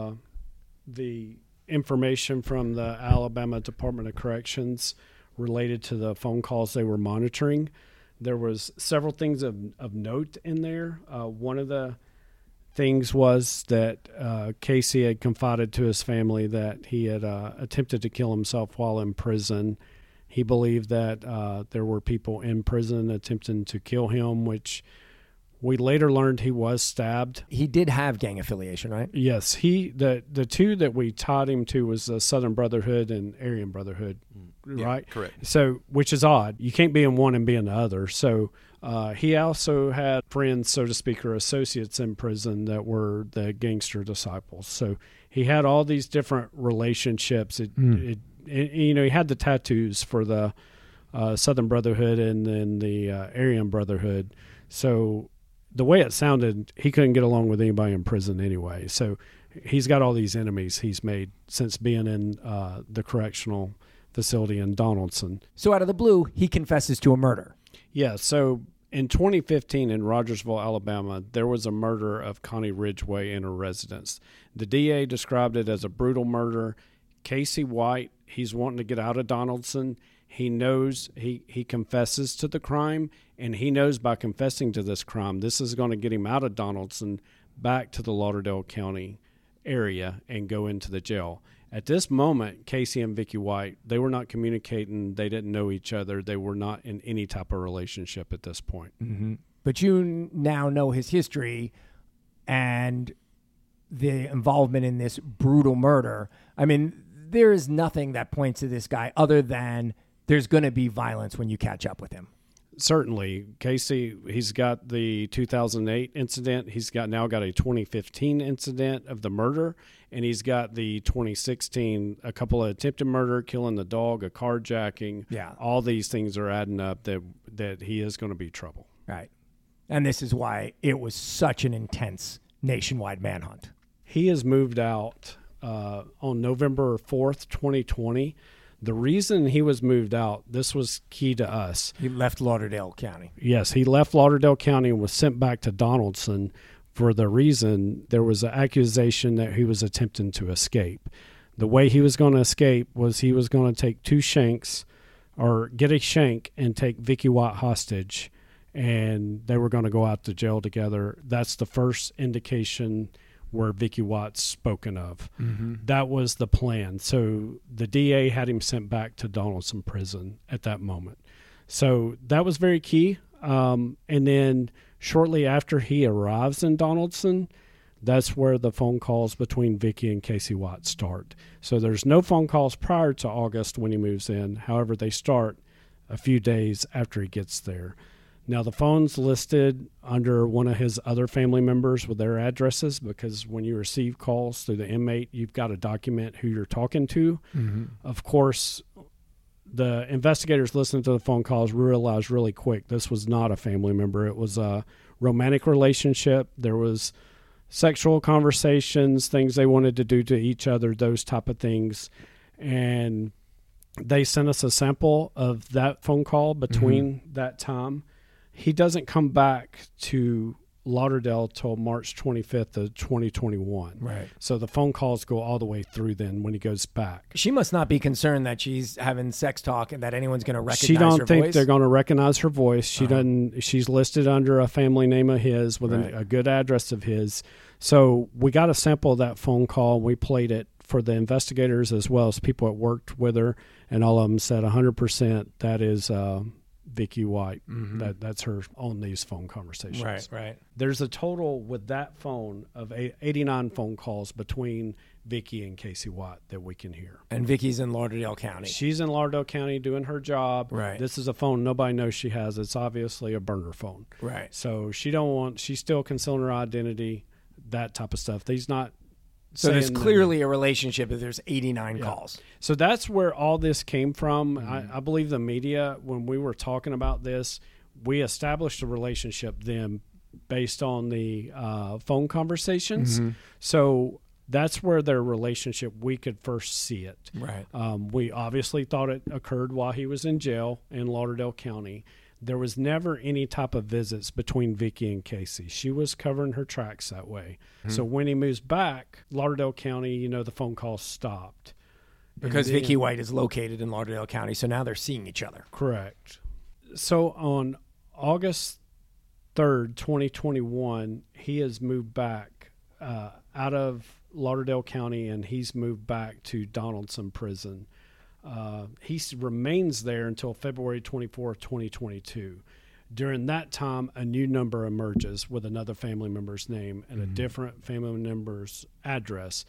the information from the Alabama Department of Corrections related to the phone calls they were monitoring. There was several things of note in there. One of the things was that Casey had confided to his family that he had attempted to kill himself while in prison. He believed that there were people in prison attempting to kill him, which we later learned he was stabbed. He did have gang affiliation, right? Yes. The two that we tied him to was the Southern Brotherhood and Aryan Brotherhood, right? Yeah, correct. So, which is odd. You can't be in one and be in the other. So he also had friends, so to speak, or associates in prison that were the gangster disciples. So he had all these different relationships. He had the tattoos for the Southern Brotherhood and then the Aryan Brotherhood. So the way it sounded, he couldn't get along with anybody in prison anyway. So he's got all these enemies he's made since being in the correctional facility in Donaldson. So out of the blue, he confesses to a murder. Yeah, so in 2015 in Rogersville, Alabama, there was a murder of Connie Ridgway in her residence. The DA described it as a brutal murder. Casey White he's wanting to get out of Donaldson. He knows he confesses to the crime, and he knows by confessing to this crime, this is going to get him out of Donaldson back to the Lauderdale County area and go into the jail. At this moment, Casey and Vicky White, they were not communicating. They didn't know each other. They were not in any type of relationship at this point. Mm-hmm. But you now know his history and the involvement in this brutal murder. I mean, there is nothing that points to this guy other than there's going to be violence when you catch up with him. Certainly. Casey, he's got the 2008 incident. He's now got a 2015 incident of the murder, and he's got the 2016, a couple of attempted murder, killing the dog, a carjacking. Yeah. All these things are adding up that he is going to be trouble. Right. And this is why it was such an intense nationwide manhunt. He has moved out on November 4th, 2020. The reason he was moved out, this was key to us. He left Lauderdale County. Yes, he left Lauderdale County and was sent back to Donaldson for the reason there was an accusation that he was attempting to escape. The way he was going to escape was he was going to take two shanks or get a shank and take Vicky White hostage, and they were going to go out to jail together. That's the first indication where Vicky White's spoken of. Mm-hmm. That was the plan. So the DA had him sent back to Donaldson prison at that moment. So that was very key. And then shortly after he arrives in Donaldson, that's where the phone calls between Vicky and Casey White start. So there's no phone calls prior to August when he moves in. However, they start a few days after he gets there. Now, the phone's listed under one of his other family members with their addresses, because when you receive calls through the inmate, you've got to document who you're talking to. Mm-hmm. Of course, the investigators listening to the phone calls realized really quick this was not a family member. It was a romantic relationship. There was sexual conversations, things they wanted to do to each other, those type of things. And they sent us a sample of that phone call between that time. He doesn't come back to Lauderdale till March 25th of 2021. Right. So the phone calls go all the way through then when he goes back. She must not be concerned that she's having sex talk and that anyone's going to recognize her voice. She don't think they're going to recognize her voice. She doesn't. She's listed under a family name of his with a good address of his. So we got a sample of that phone call. We played it for the investigators as well as people that worked with her, and all of them said 100% that is Vicky White. Mm-hmm. That's her on these phone conversations. Right. There's a total with that phone of 89 phone calls between Vicky and Casey White that we can hear. And Vicky's in Lauderdale County. She's in Lauderdale County doing her job. Right. This is a phone nobody knows she has. It's obviously a burner phone. Right. So she's still concealing her identity, that type of stuff. He's not. So there's clearly a relationship if there's 89 calls. So that's where all this came from. Mm-hmm. I believe the media, when we were talking about this, we established a relationship then based on the phone conversations. Mm-hmm. So that's where their relationship, we could first see it. Right. We obviously thought it occurred while he was in jail in Lauderdale County. There was never any type of visits between Vicky and Casey. She was covering her tracks that way. Mm-hmm. So when he moves back, Lauderdale County, the phone calls stopped. Because Vicky White is located in Lauderdale County, so now they're seeing each other. Correct. So on August 3rd, 2021, he has moved back out of Lauderdale County, and he's moved back to Donaldson Prison. He remains there until February 24th, 2022. During that time, a new number emerges with another family member's name and a different family member's address.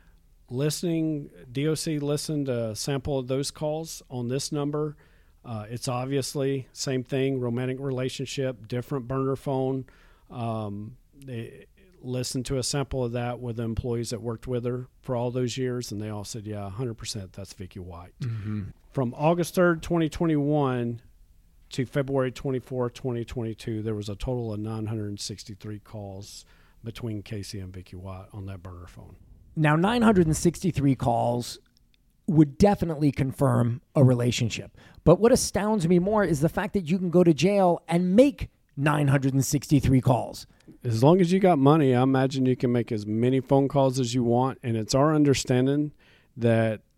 DOC listened a sample of those calls on this number. It's obviously same thing, romantic relationship, different burner phone. They listened to a sample of that with the employees that worked with her for all those years, and they all said, yeah, 100% that's Vicky White. Mm-hmm. From August 3rd, 2021 to February 24th, 2022, there was a total of 963 calls between Casey and Vicky White on that burner phone. Now, 963 calls would definitely confirm a relationship. But what astounds me more is the fact that you can go to jail and make 963 calls. As long as you got money, I imagine you can make as many phone calls as you want. And it's our understanding that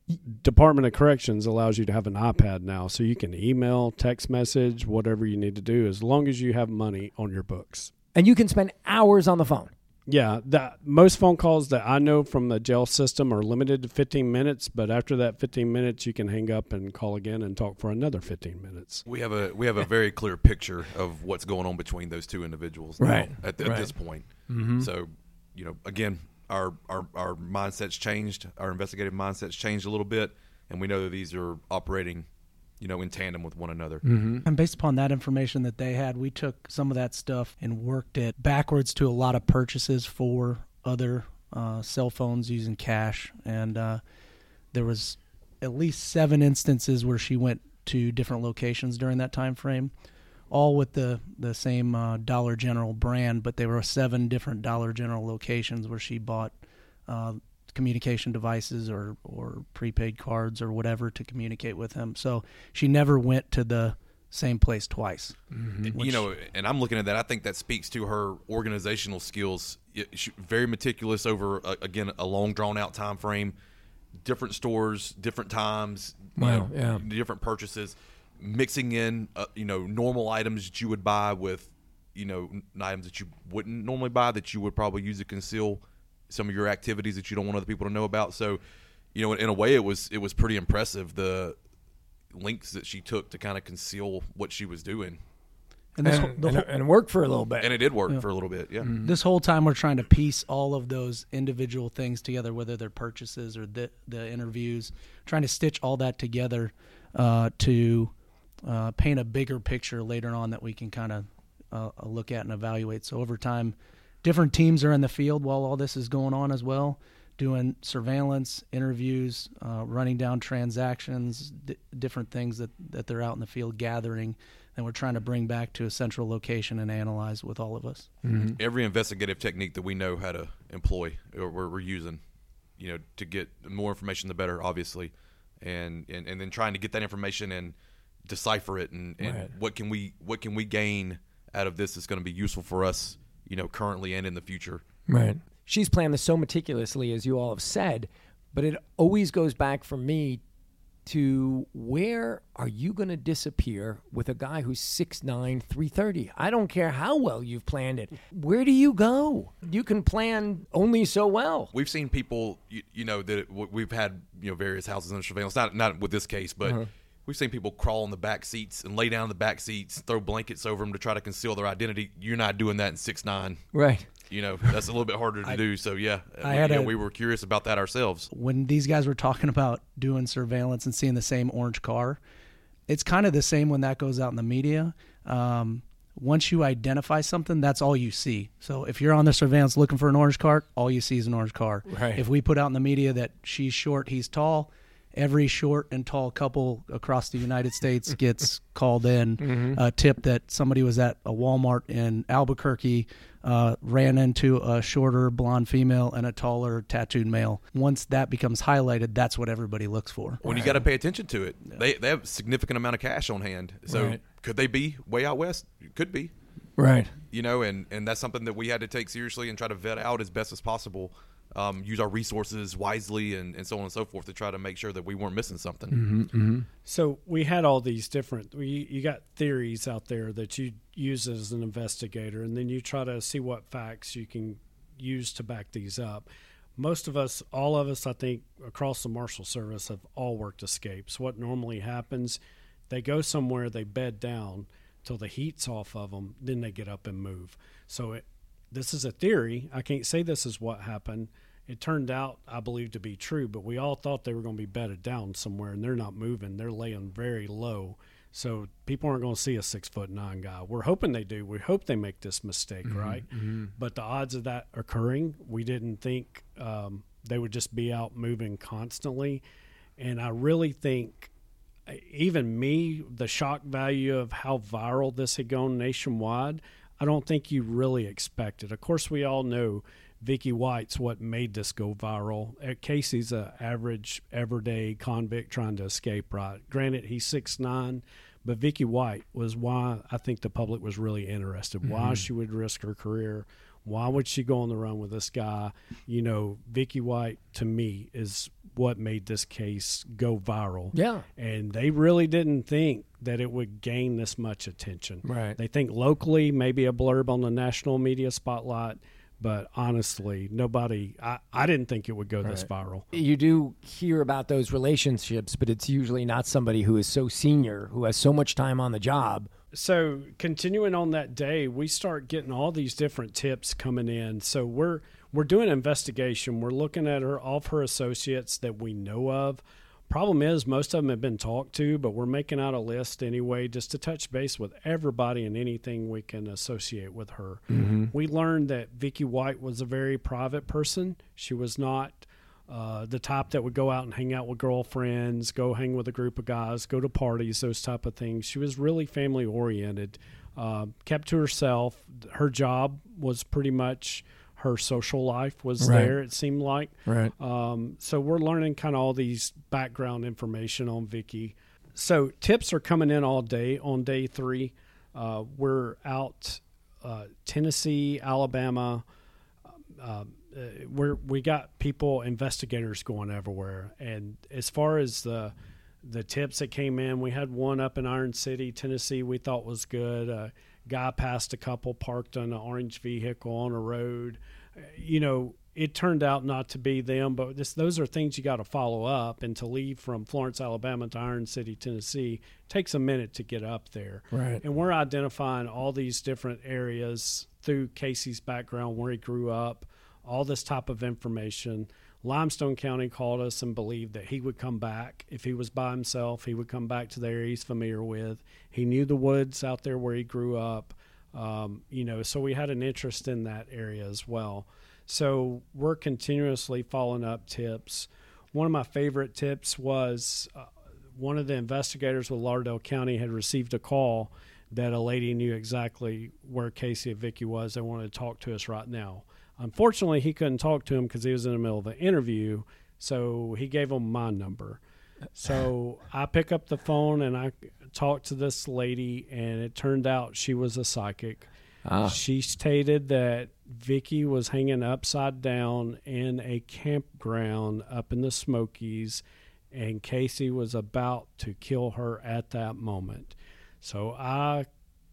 Department of Corrections allows you to have an iPad now, so you can email, text message, whatever you need to do, as long as you have money on your books. And you can spend hours on the phone. Yeah, most phone calls that I know from the jail system are limited to 15 minutes, but after that 15 minutes, you can hang up and call again and talk for another 15 minutes. We have a very clear picture of what's going on between those two individuals now at this point. Mm-hmm. So, again, our mindset's changed, our investigative mindset's changed a little bit, and we know that these are operating in tandem with one another. Mm-hmm. And based upon that information that they had, we took some of that stuff and worked it backwards to a lot of purchases for other cell phones using cash. And there was at least 7 instances where she went to different locations during that time frame, all with the same Dollar General brand, but there were 7 different Dollar General locations where she bought communication devices or prepaid cards or whatever to communicate with him. So she never went to the same place twice. Mm-hmm. And I'm looking at that. I think that speaks to her organizational skills. She's very meticulous over, again, a long, drawn-out time frame, different stores, different times, different purchases, mixing in, normal items that you would buy with, items that you wouldn't normally buy that you would probably use to conceal some of your activities that you don't want other people to know about. So, in a way, it was pretty impressive, the lengths that she took to kind of conceal what she was doing. And it worked for a little bit. And it did work for a little bit, yeah. Mm-hmm. This whole time we're trying to piece all of those individual things together, whether they're purchases or the interviews, trying to stitch all that together to paint a bigger picture later on that we can kind of look at and evaluate. So over time, different teams are in the field while all this is going on as well, doing surveillance, interviews, running down transactions, different things that they're out in the field gathering, and we're trying to bring back to a central location and analyze with all of us. Mm-hmm. Every investigative technique that we know how to employ, or we're using, to get more information, the better, obviously, and then trying to get that information and decipher it, and what can we gain out of this that's going to be useful for us, currently and in the future. Right. She's planned this so meticulously, as you all have said, but it always goes back for me to where are you going to disappear with a guy who's 6'9", 330? I don't care how well you've planned it. Where do you go? You can plan only so well. We've seen people, that we've had, various houses under surveillance, not with this case, but we've seen people crawl in the back seats and lay down in the back seats, throw blankets over them to try to conceal their identity. You're not doing that in 6'9". Right. That's a little bit harder to do. So, yeah, we were curious about that ourselves. When these guys were talking about doing surveillance and seeing the same orange car, it's kind of the same when that goes out in the media. Once you identify something, that's all you see. So if you're on the surveillance looking for an orange car, all you see is an orange car. Right. If we put out in the media that she's short, he's tall, every short and tall couple across the United States gets called in. A tip that somebody was at a Walmart in Albuquerque, ran into a shorter blonde female and a taller tattooed male. Once that becomes highlighted, that's what everybody looks for. When you got to pay attention to it. They have a significant amount of cash on hand. So could they be way out west? Could be. Right. And that's something that we had to take seriously and try to vet out as best as possible. Use our resources wisely and so on and so forth to try to make sure that we weren't missing something. So we had all these different, you got theories out there that you use as an investigator, and then you try to see what facts you can use to back these up. Most of us, all of us, I think, across the Marshal Service have all worked escapes. What normally happens, they go somewhere, they bed down till the heat's off of them, then they get up and move. So this is a theory. I can't say this is what happened. It turned out, I believe, to be true, but we all thought they were going to be bedded down somewhere, and they're not moving. They're laying very low. So people aren't going to see a 6'9" guy. We're hoping they do. We hope they make this mistake, right? But the odds of that occurring, we didn't think they would just be out moving constantly. And I really think, even me, the shock value of how viral this had gone nationwide, I don't think you really expected. Of course, we all know Vicky White's what made this go viral. Casey's an average, everyday convict trying to escape, right? Granted, he's 6'9", but Vicky White was why I think the public was really interested, why she would risk her career, Why would she go on the run with this guy? You know, Vicky White, to me, is what made this case go viral. Yeah. And they really didn't think that it would gain this much attention. Right. They think locally, maybe a blurb on the national media spotlight, but honestly, nobody, I didn't think it would go this viral. You do hear about those relationships, but it's usually not somebody who is so senior, who has so much time on the job. So continuing on that day, we start getting all these different tips coming in. So we're doing an investigation. We're looking at all of her associates that we know of. Problem is, most of them have been talked to, but we're making out a list anyway just to touch base with everybody and anything we can associate with her. Mm-hmm. We learned that Vicky White was a very private person. She was not the type that would go out and hang out with girlfriends, go hang with a group of guys, go to parties, those type of things. She was really family-oriented, kept to herself. Her job was pretty much her social life was there, it seemed like. Right. So we're learning kind of all these background information on Vicky. So tips are coming in all day. On day 3, we're out Tennessee, Alabama. We got people, investigators going everywhere. And as far as the tips that came in, we had one up in Iron City, Tennessee, we thought was good. Guy passed a couple parked on an orange vehicle on a road. You know, it turned out not to be them, but those are things you got to follow up. And to leave from Florence, Alabama to Iron City, Tennessee takes a minute to get up there. Right. And we're identifying all these different areas through Casey's background, where he grew up, all this type of information. Limestone County called us and believed that he would come back. If he was by himself, he would come back to the area he's familiar with. He knew the woods out there where he grew up, you know, so we had an interest in that area as well. So we're continuously following up tips. One of my favorite tips was one of the investigators with Lauderdale County had received a call that a lady knew exactly where Casey and Vicky was. They wanted to talk to us right now. Unfortunately, he couldn't talk to him because he was in the middle of an interview, so he gave him my number. So I pick up the phone and I talked to this lady, and it turned out she was a psychic. She stated that Vicky was hanging upside down in a campground up in the Smokies, and Casey was about to kill her at that moment. So I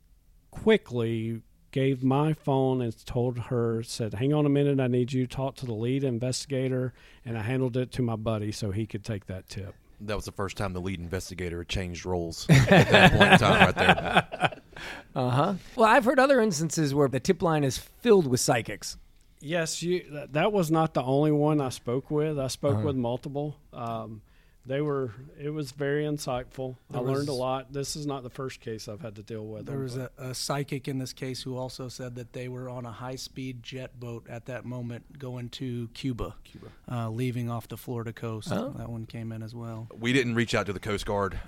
quickly gave my phone and told her, said, hang on a minute, I need you to talk to the lead investigator, and I handled it to my buddy so he could take that tip. That was the first time the lead investigator had changed roles at that point in time right there. Uh-huh. Well, I've heard other instances where the tip line is filled with psychics. Yes, that was not the only one I spoke with. I spoke with multiple. It was very insightful. I learned a lot. This is not the first case I've had to deal with. There was a psychic in this case who also said that they were on a high-speed jet boat at that moment going to Cuba. Leaving off the Florida coast. Oh. That one came in as well. We didn't reach out to the Coast Guard,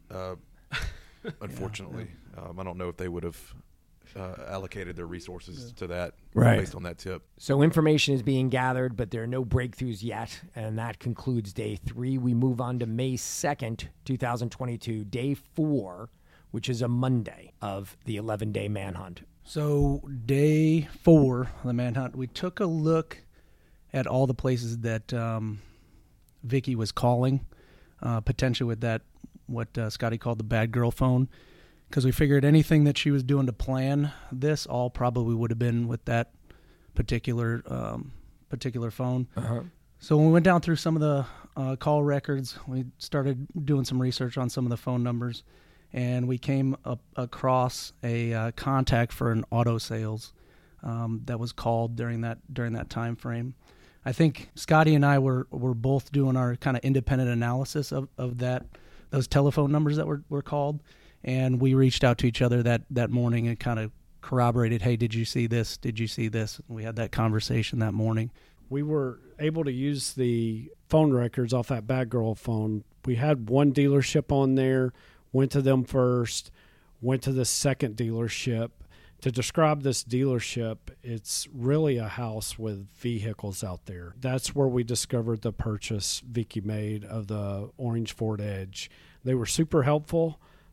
unfortunately. I don't know if they would have allocated their resources to that based on that tip. So information is being gathered, but there are no breakthroughs yet, and that concludes day 3. We move on to May 2nd, 2022, day 4, which is a Monday of the 11-day manhunt. So day 4, the manhunt, we took a look at all the places that Vicky was calling, potentially with that, what Scotty called the bad girl phone, because we figured anything that she was doing to plan this all probably would have been with that particular phone. Uh-huh. So when we went down through some of the call records, we started doing some research on some of the phone numbers, and we came across a contact for an auto sales that was called during that time frame. I think Scotty and I were both doing our kind of independent analysis of those telephone numbers that were called. And we reached out to each other that morning and kind of corroborated, hey, did you see this? Did you see this? And we had that conversation that morning. We were able to use the phone records off that bad girl phone. We had one dealership on there, went to them first, went to the second dealership. To describe this dealership, it's really a house with vehicles out there. That's where we discovered the purchase Vicky made of the orange Ford Edge. They were super helpful.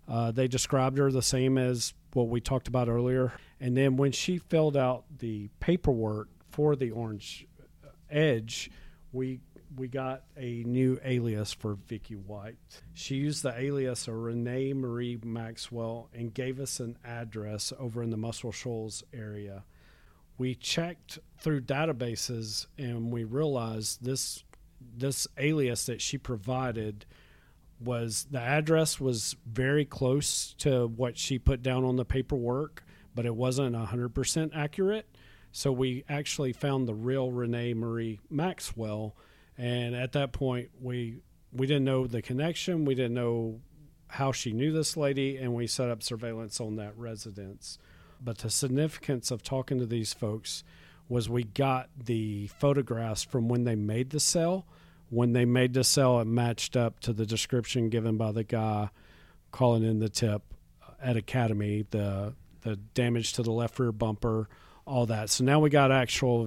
They described her the same as what we talked about earlier. And then when she filled out the paperwork for the Orange Edge, we got a new alias for Vicky White. She used the alias of Renee Marie Maxwell and gave us an address over in the Muscle Shoals area. We checked through databases and we realized this alias that she provided the address was very close to what she put down on the paperwork, but it wasn't 100% accurate. So we actually found the real Renee Marie Maxwell, and at that point we didn't know the connection, we didn't know how she knew this lady, and we set up surveillance on that residence. But the significance of talking to these folks was we got the photographs from when they made the cell. When they made the cell, it matched up to the description given by the guy calling in the tip at Academy, the damage to the left rear bumper, all that. So now we got actual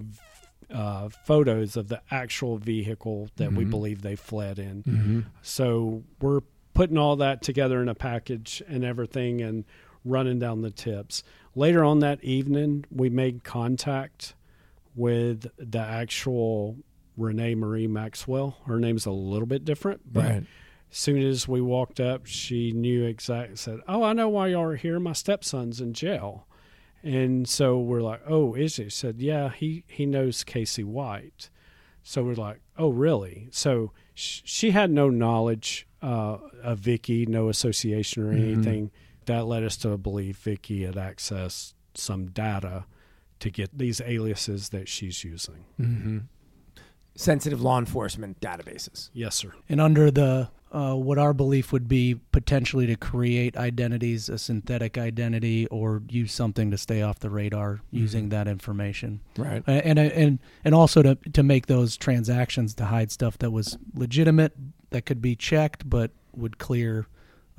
photos of the actual vehicle that we believe they fled in. So we're putting all that together in a package and everything and running down the tips. Later on that evening, we made contact with the actual Renee Marie Maxwell. Her name's a little bit different, but as soon as we walked up, she knew exactly, said, "Oh, I know why y'all are here. My stepson's in jail." And so we're like, "Oh, is he?" She said, "Yeah, he knows Casey White." So we're like, "Oh, really?" So she had no knowledge of Vicky, no association or anything. That led us to believe Vicky had accessed some data to get these aliases that she's using. Sensitive law enforcement databases. Yes, sir. And under the what our belief would be potentially to create identities, a synthetic identity, or use something to stay off the radar using that information. Right. And also to make those transactions to hide stuff that was legitimate, that could be checked, but would clear,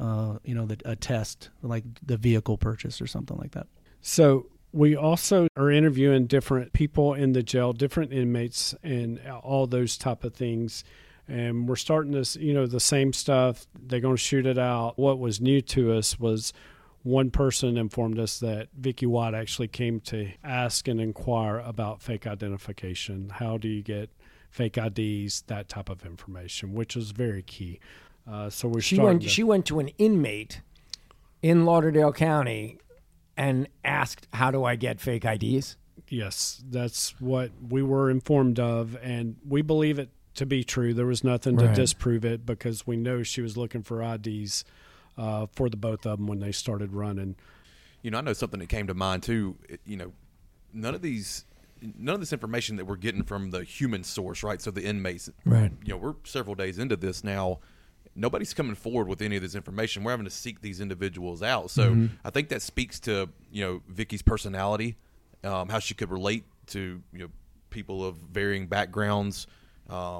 a test, like the vehicle purchase or something like that. So we also are interviewing different people in the jail, different inmates, and all those type of things. And we're starting to, the same stuff. They're going to shoot it out. What was new to us was one person informed us that Vicky White actually came to ask and inquire about fake identification. How do you get fake IDs, that type of information, which is very key. So she went to an inmate in Lauderdale County and asked, "How do I get fake IDs?" Yes, that's what we were informed of, and we believe it to be true. There was nothing to disprove it because we know she was looking for IDs for the both of them when they started running. I know something that came to mind too. None of this information that we're getting from the human source, right? So the inmates, right? We're several days into this now. Nobody's coming forward with any of this information. We're having to seek these individuals out. So I think that speaks to, Vicky's personality, how she could relate to, people of varying backgrounds, how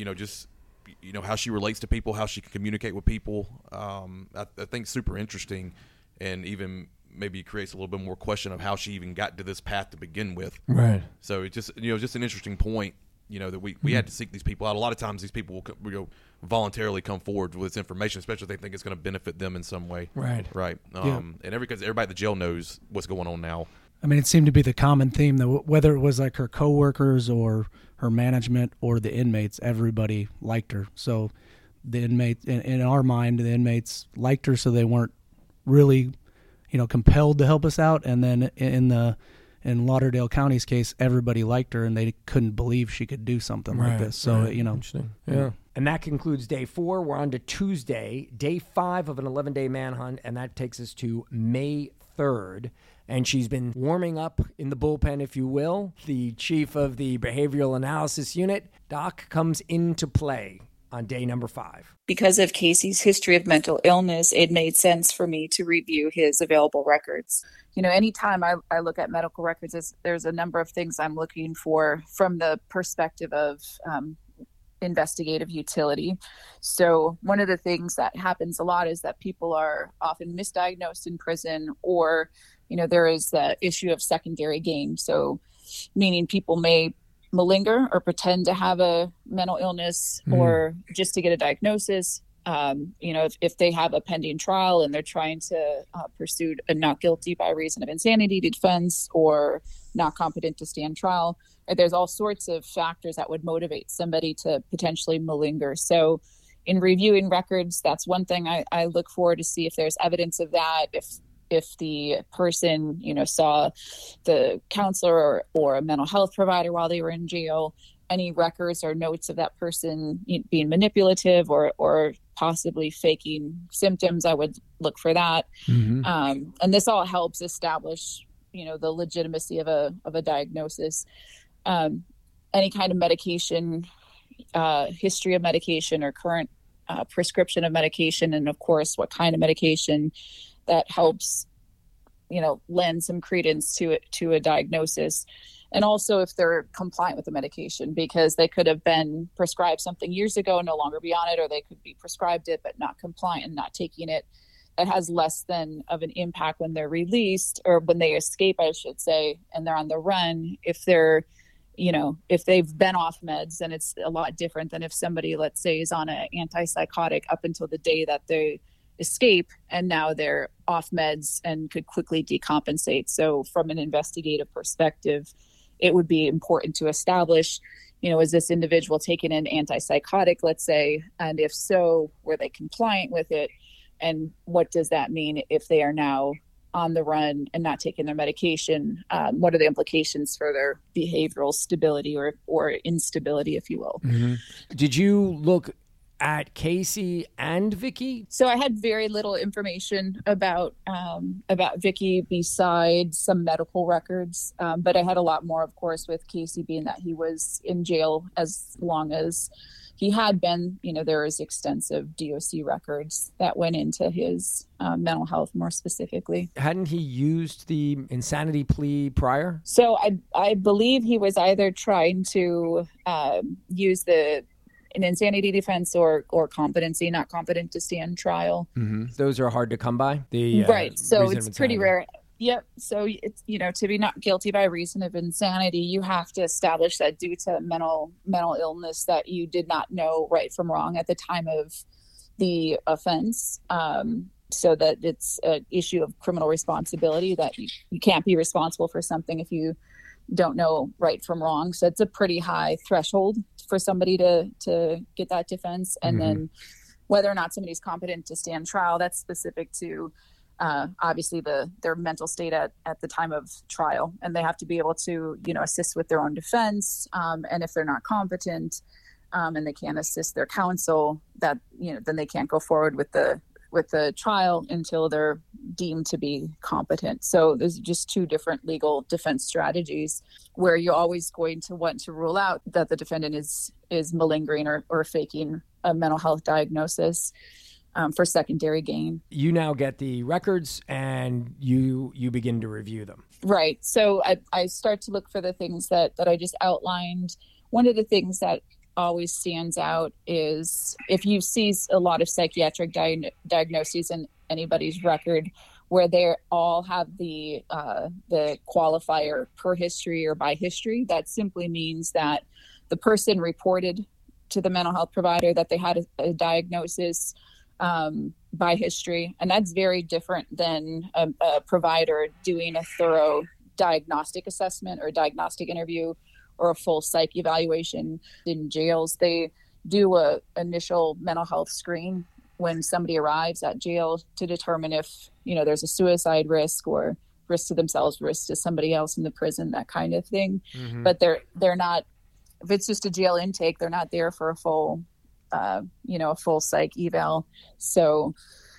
she relates to people, how she can communicate with people. I think super interesting, and even maybe creates a little bit more question of how she even got to this path to begin with. Right. So it's just, just an interesting point. That we had to seek these people out. A lot of times these people will voluntarily come forward with this information, especially if they think it's going to benefit them in some way. Right. Right. And because everybody at the jail knows what's going on now. I mean, it seemed to be the common theme that whether it was like her coworkers or her management or the inmates, everybody liked her. So the inmates, in our mind, the inmates liked her, so they weren't really, compelled to help us out. And then in Lauderdale County's case, everybody liked her, and they couldn't believe she could do something like this. So, Interesting. Yeah. And that concludes day 4. We're on to Tuesday, day 5 of an 11-day manhunt, and that takes us to May 3rd. And she's been warming up in the bullpen, if you will. The chief of the Behavioral Analysis Unit, Doc, comes into play on day number 5. Because of Casey's history of mental illness, it made sense for me to review his available records. Anytime I look at medical records, there's a number of things I'm looking for from the perspective of investigative utility. So one of the things that happens a lot is that people are often misdiagnosed in prison, or, there is the issue of secondary gain. So meaning people may malinger or pretend to have a mental illness or just to get a diagnosis. If they have a pending trial and they're trying to pursue a not guilty by reason of insanity defense or not competent to stand trial, there's all sorts of factors that would motivate somebody to potentially malinger. So in reviewing records, that's one thing I look for to see if there's evidence of that. If the person, saw the counselor or a mental health provider while they were in jail, any records or notes of that person being manipulative or possibly faking symptoms, I would look for that. Mm-hmm. And this all helps establish, the legitimacy of a diagnosis. Any kind of medication, history of medication or current prescription of medication, and of course, what kind of medication that helps, lend some credence to a diagnosis. And also if they're compliant with the medication, because they could have been prescribed something years ago and no longer be on it, or they could be prescribed it but not compliant and not taking it. That has less than of an impact when they're released, or when they escape, I should say, and they're on the run. If they're, if they've been off meds, then it's a lot different than if somebody, let's say, is on an antipsychotic up until the day that they escape, and now they're off meds and could quickly decompensate. So from an investigative perspective, it would be important to establish, is this individual taking an antipsychotic, let's say, and if so, were they compliant with it? And what does that mean if they are now on the run and not taking their medication? What are the implications for their behavioral stability or instability, if you will? Mm-hmm. Did you look at Casey and Vicky? So I had very little information about Vicky besides some medical records, but I had a lot more, of course, with Casey, being that he was in jail as long as he had been. There was extensive DOC records that went into his mental health more specifically. Hadn't he used the insanity plea prior? So I believe he was either trying to use an insanity defense or competency, not competent to stand trial. Mm-hmm. Those are hard to come by. Right. So it's pretty rare. Yep. So it's, to be not guilty by reason of insanity, you have to establish that due to mental illness that you did not know right from wrong at the time of the offense. So that it's an issue of criminal responsibility, that you can't be responsible for something if you don't know right from wrong. So it's a pretty high threshold for somebody to get that defense. And mm-hmm. then whether or not somebody's competent to stand trial, that's specific to obviously their mental state at the time of trial. And they have to be able to, assist with their own defense. And if they're not competent and they can't assist their counsel, that, then they can't go forward with the trial until they're deemed to be competent. So there's just two different legal defense strategies, where you're always going to want to rule out that the defendant is malingering or faking a mental health diagnosis for secondary gain. You now get the records and you begin to review them. Right. So I start to look for the things that I just outlined. One of the things that always stands out is if you see a lot of psychiatric diagnoses in anybody's record where they all have the qualifier per history or by history, that simply means that the person reported to the mental health provider that they had a diagnosis by history. And that's very different than a provider doing a thorough diagnostic assessment or diagnostic interview or a full psych evaluation. In jails, they do a initial mental health screen when somebody arrives at jail to determine if, there's a suicide risk or risk to themselves, risk to somebody else in the prison, that kind of thing. Mm-hmm. But they're not, if it's just a jail intake, they're not there for a full, a full psych eval. So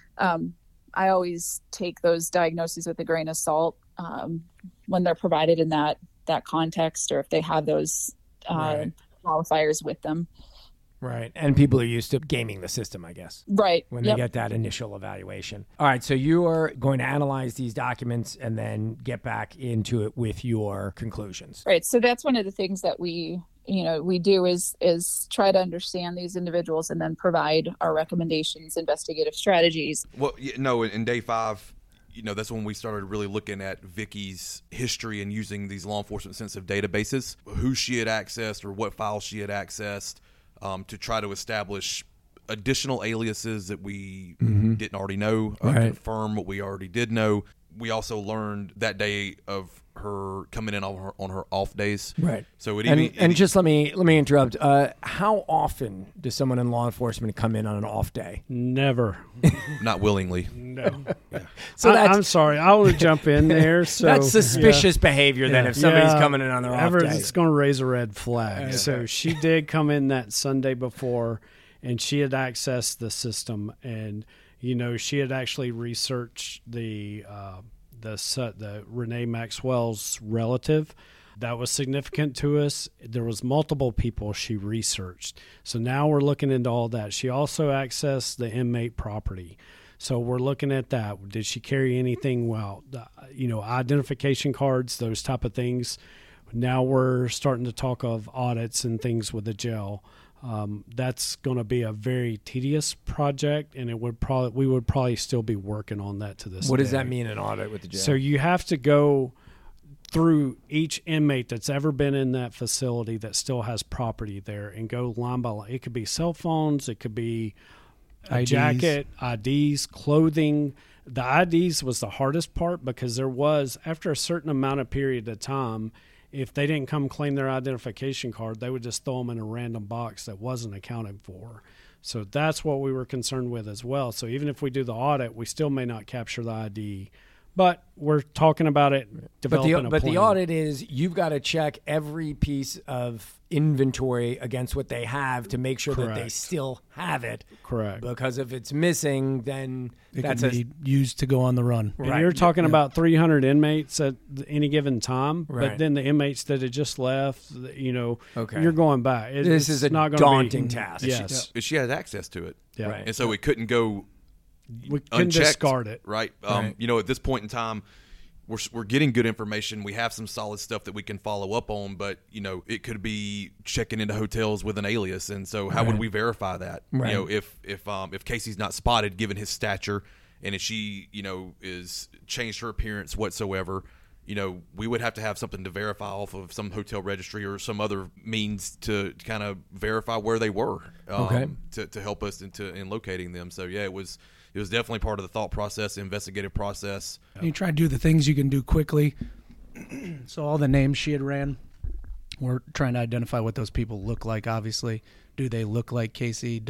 I always take those diagnoses with a grain of salt when they're provided in that context, or if they have those qualifiers with them. Right. And people are used to gaming the system, I guess. Right. When they get that initial evaluation. All right. So you are going to analyze these documents and then get back into it with your conclusions. Right. So that's one of the things that we do is try to understand these individuals and then provide our recommendations, investigative strategies. Well, in day 5, that's when we started really looking at Vicky's history and using these law enforcement sensitive databases, who she had accessed or what files she had accessed, to try to establish additional aliases that we didn't already know, confirm what we already did know. We also learned that day of her coming in on her off days. Right. So just let me interrupt. How often does someone in law enforcement come in on an off day? Never. Not willingly. No. Yeah. So I'm sorry. I want to jump in there. So that's suspicious behavior then if somebody's coming in on their off day. It's going to raise a red flag. So she did come in that Sunday before, and she had accessed the system, and she had actually researched the Renee Maxwell's relative. That was significant to us. There was multiple people she researched. So now we're looking into all that. She also accessed the inmate property. So we're looking at that. Did she carry anything? Well, identification cards, those type of things. Now we're starting to talk of audits and things with the jail. That's going to be a very tedious project, and we would probably still be working on that to this day. What does that mean, an audit with the jail? So you have to go through each inmate that's ever been in that facility that still has property there and go line by line. It could be cell phones, it could be a jacket, IDs, clothing. The IDs was the hardest part because there was, after a certain amount of period of time, if they didn't come claim their identification card, they would just throw them in a random box that wasn't accounted for. So that's what we were concerned with as well. So even if we do the audit, we still may not capture the ID. But we're talking about it, developing a plan. But the audit is you've got to check every piece of inventory against what they have to make sure that they still have it. Correct. Because if it's missing, then that's be used to go on the run. Right. And you're talking about 300 inmates at any given time, but then the inmates that had just left, you're going back. This is a daunting task. Yes. She had access to it. Yeah. Right. And so it couldn't go we couldn't discard it. Right. At this point in time, we're getting good information. We have some solid stuff that we can follow up on, but it could be checking into hotels with an alias, and so how would we verify that? Right. If Casey's not spotted given his stature, and if she is changed her appearance whatsoever, we would have to have something to verify off of some hotel registry or some other means to kind of verify where they were, to help us in locating them. So yeah, it was definitely part of the thought process, the investigative process. You try to do the things you can do quickly. So all the names she had ran, we're trying to identify what those people look like, obviously. Do they look like Casey?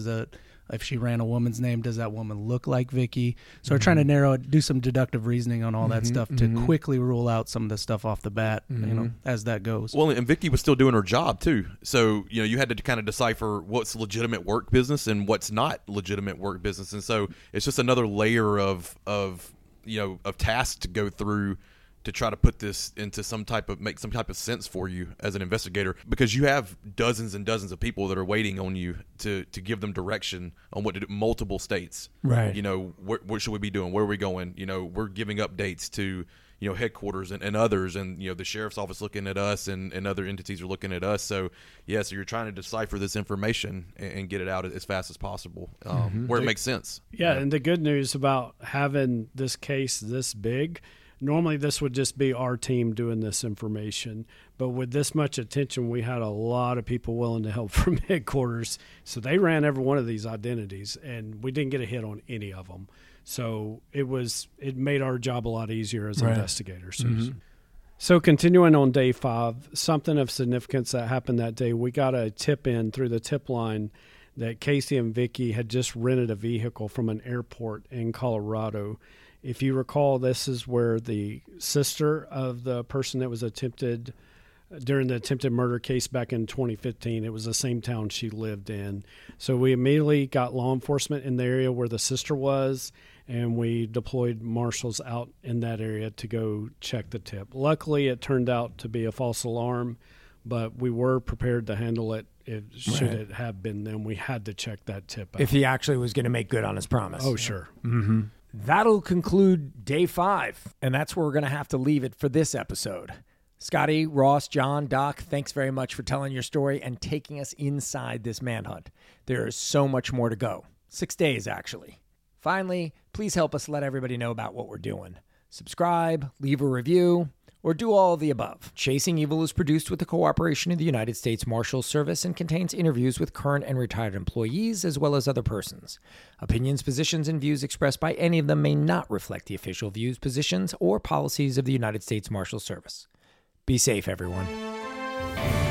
If she ran a woman's name, does that woman look like Vicky? So we're trying to narrow it, do some deductive reasoning on all that stuff to quickly rule out some of the stuff off the bat, as that goes. Well, and Vicky was still doing her job too. So, you had to kind of decipher what's legitimate work business and what's not legitimate work business. And so it's just another layer of tasks to go through to try to put this into make some type of sense for you as an investigator, because you have dozens and dozens of people that are waiting on you to give them direction on what to do. Multiple states, right? What should we be doing? Where are we going? We're giving updates to headquarters and others, and the sheriff's office looking at us, and other entities are looking at us. So so you're trying to decipher this information and get it out as fast as possible, where it makes sense. Yeah, and the good news about having this case this big. Normally, this would just be our team doing this information. But with this much attention, we had a lot of people willing to help from headquarters. So they ran every one of these identities, and we didn't get a hit on any of them. So it made our job a lot easier as investigators. So continuing on day 5, something of significance that happened that day, we got a tip in through the tip line that Casey and Vicky had just rented a vehicle from an airport in Colorado. If you recall, this is where the sister of the person that was attempted during the attempted murder case back in 2015, it was the same town she lived in. So we immediately got law enforcement in the area where the sister was, and we deployed marshals out in that area to go check the tip. Luckily, it turned out to be a false alarm, but we were prepared to handle it. Should it have been then, we had to check that tip out. If he actually was going to make good on his promise. Oh, sure. Mm-hmm. That'll conclude day 5, and that's where we're going to have to leave it for this episode. Scotty, Ross, John, Doc, thanks very much for telling your story and taking us inside this manhunt. There is so much more to go. 6 days, actually. Finally, please help us let everybody know about what we're doing. Subscribe, leave a review. or do all of the above. Chasing Evil is produced with the cooperation of the United States Marshals Service and contains interviews with current and retired employees as well as other persons. Opinions, positions, and views expressed by any of them may not reflect the official views, positions, or policies of the United States Marshals Service. Be safe, everyone.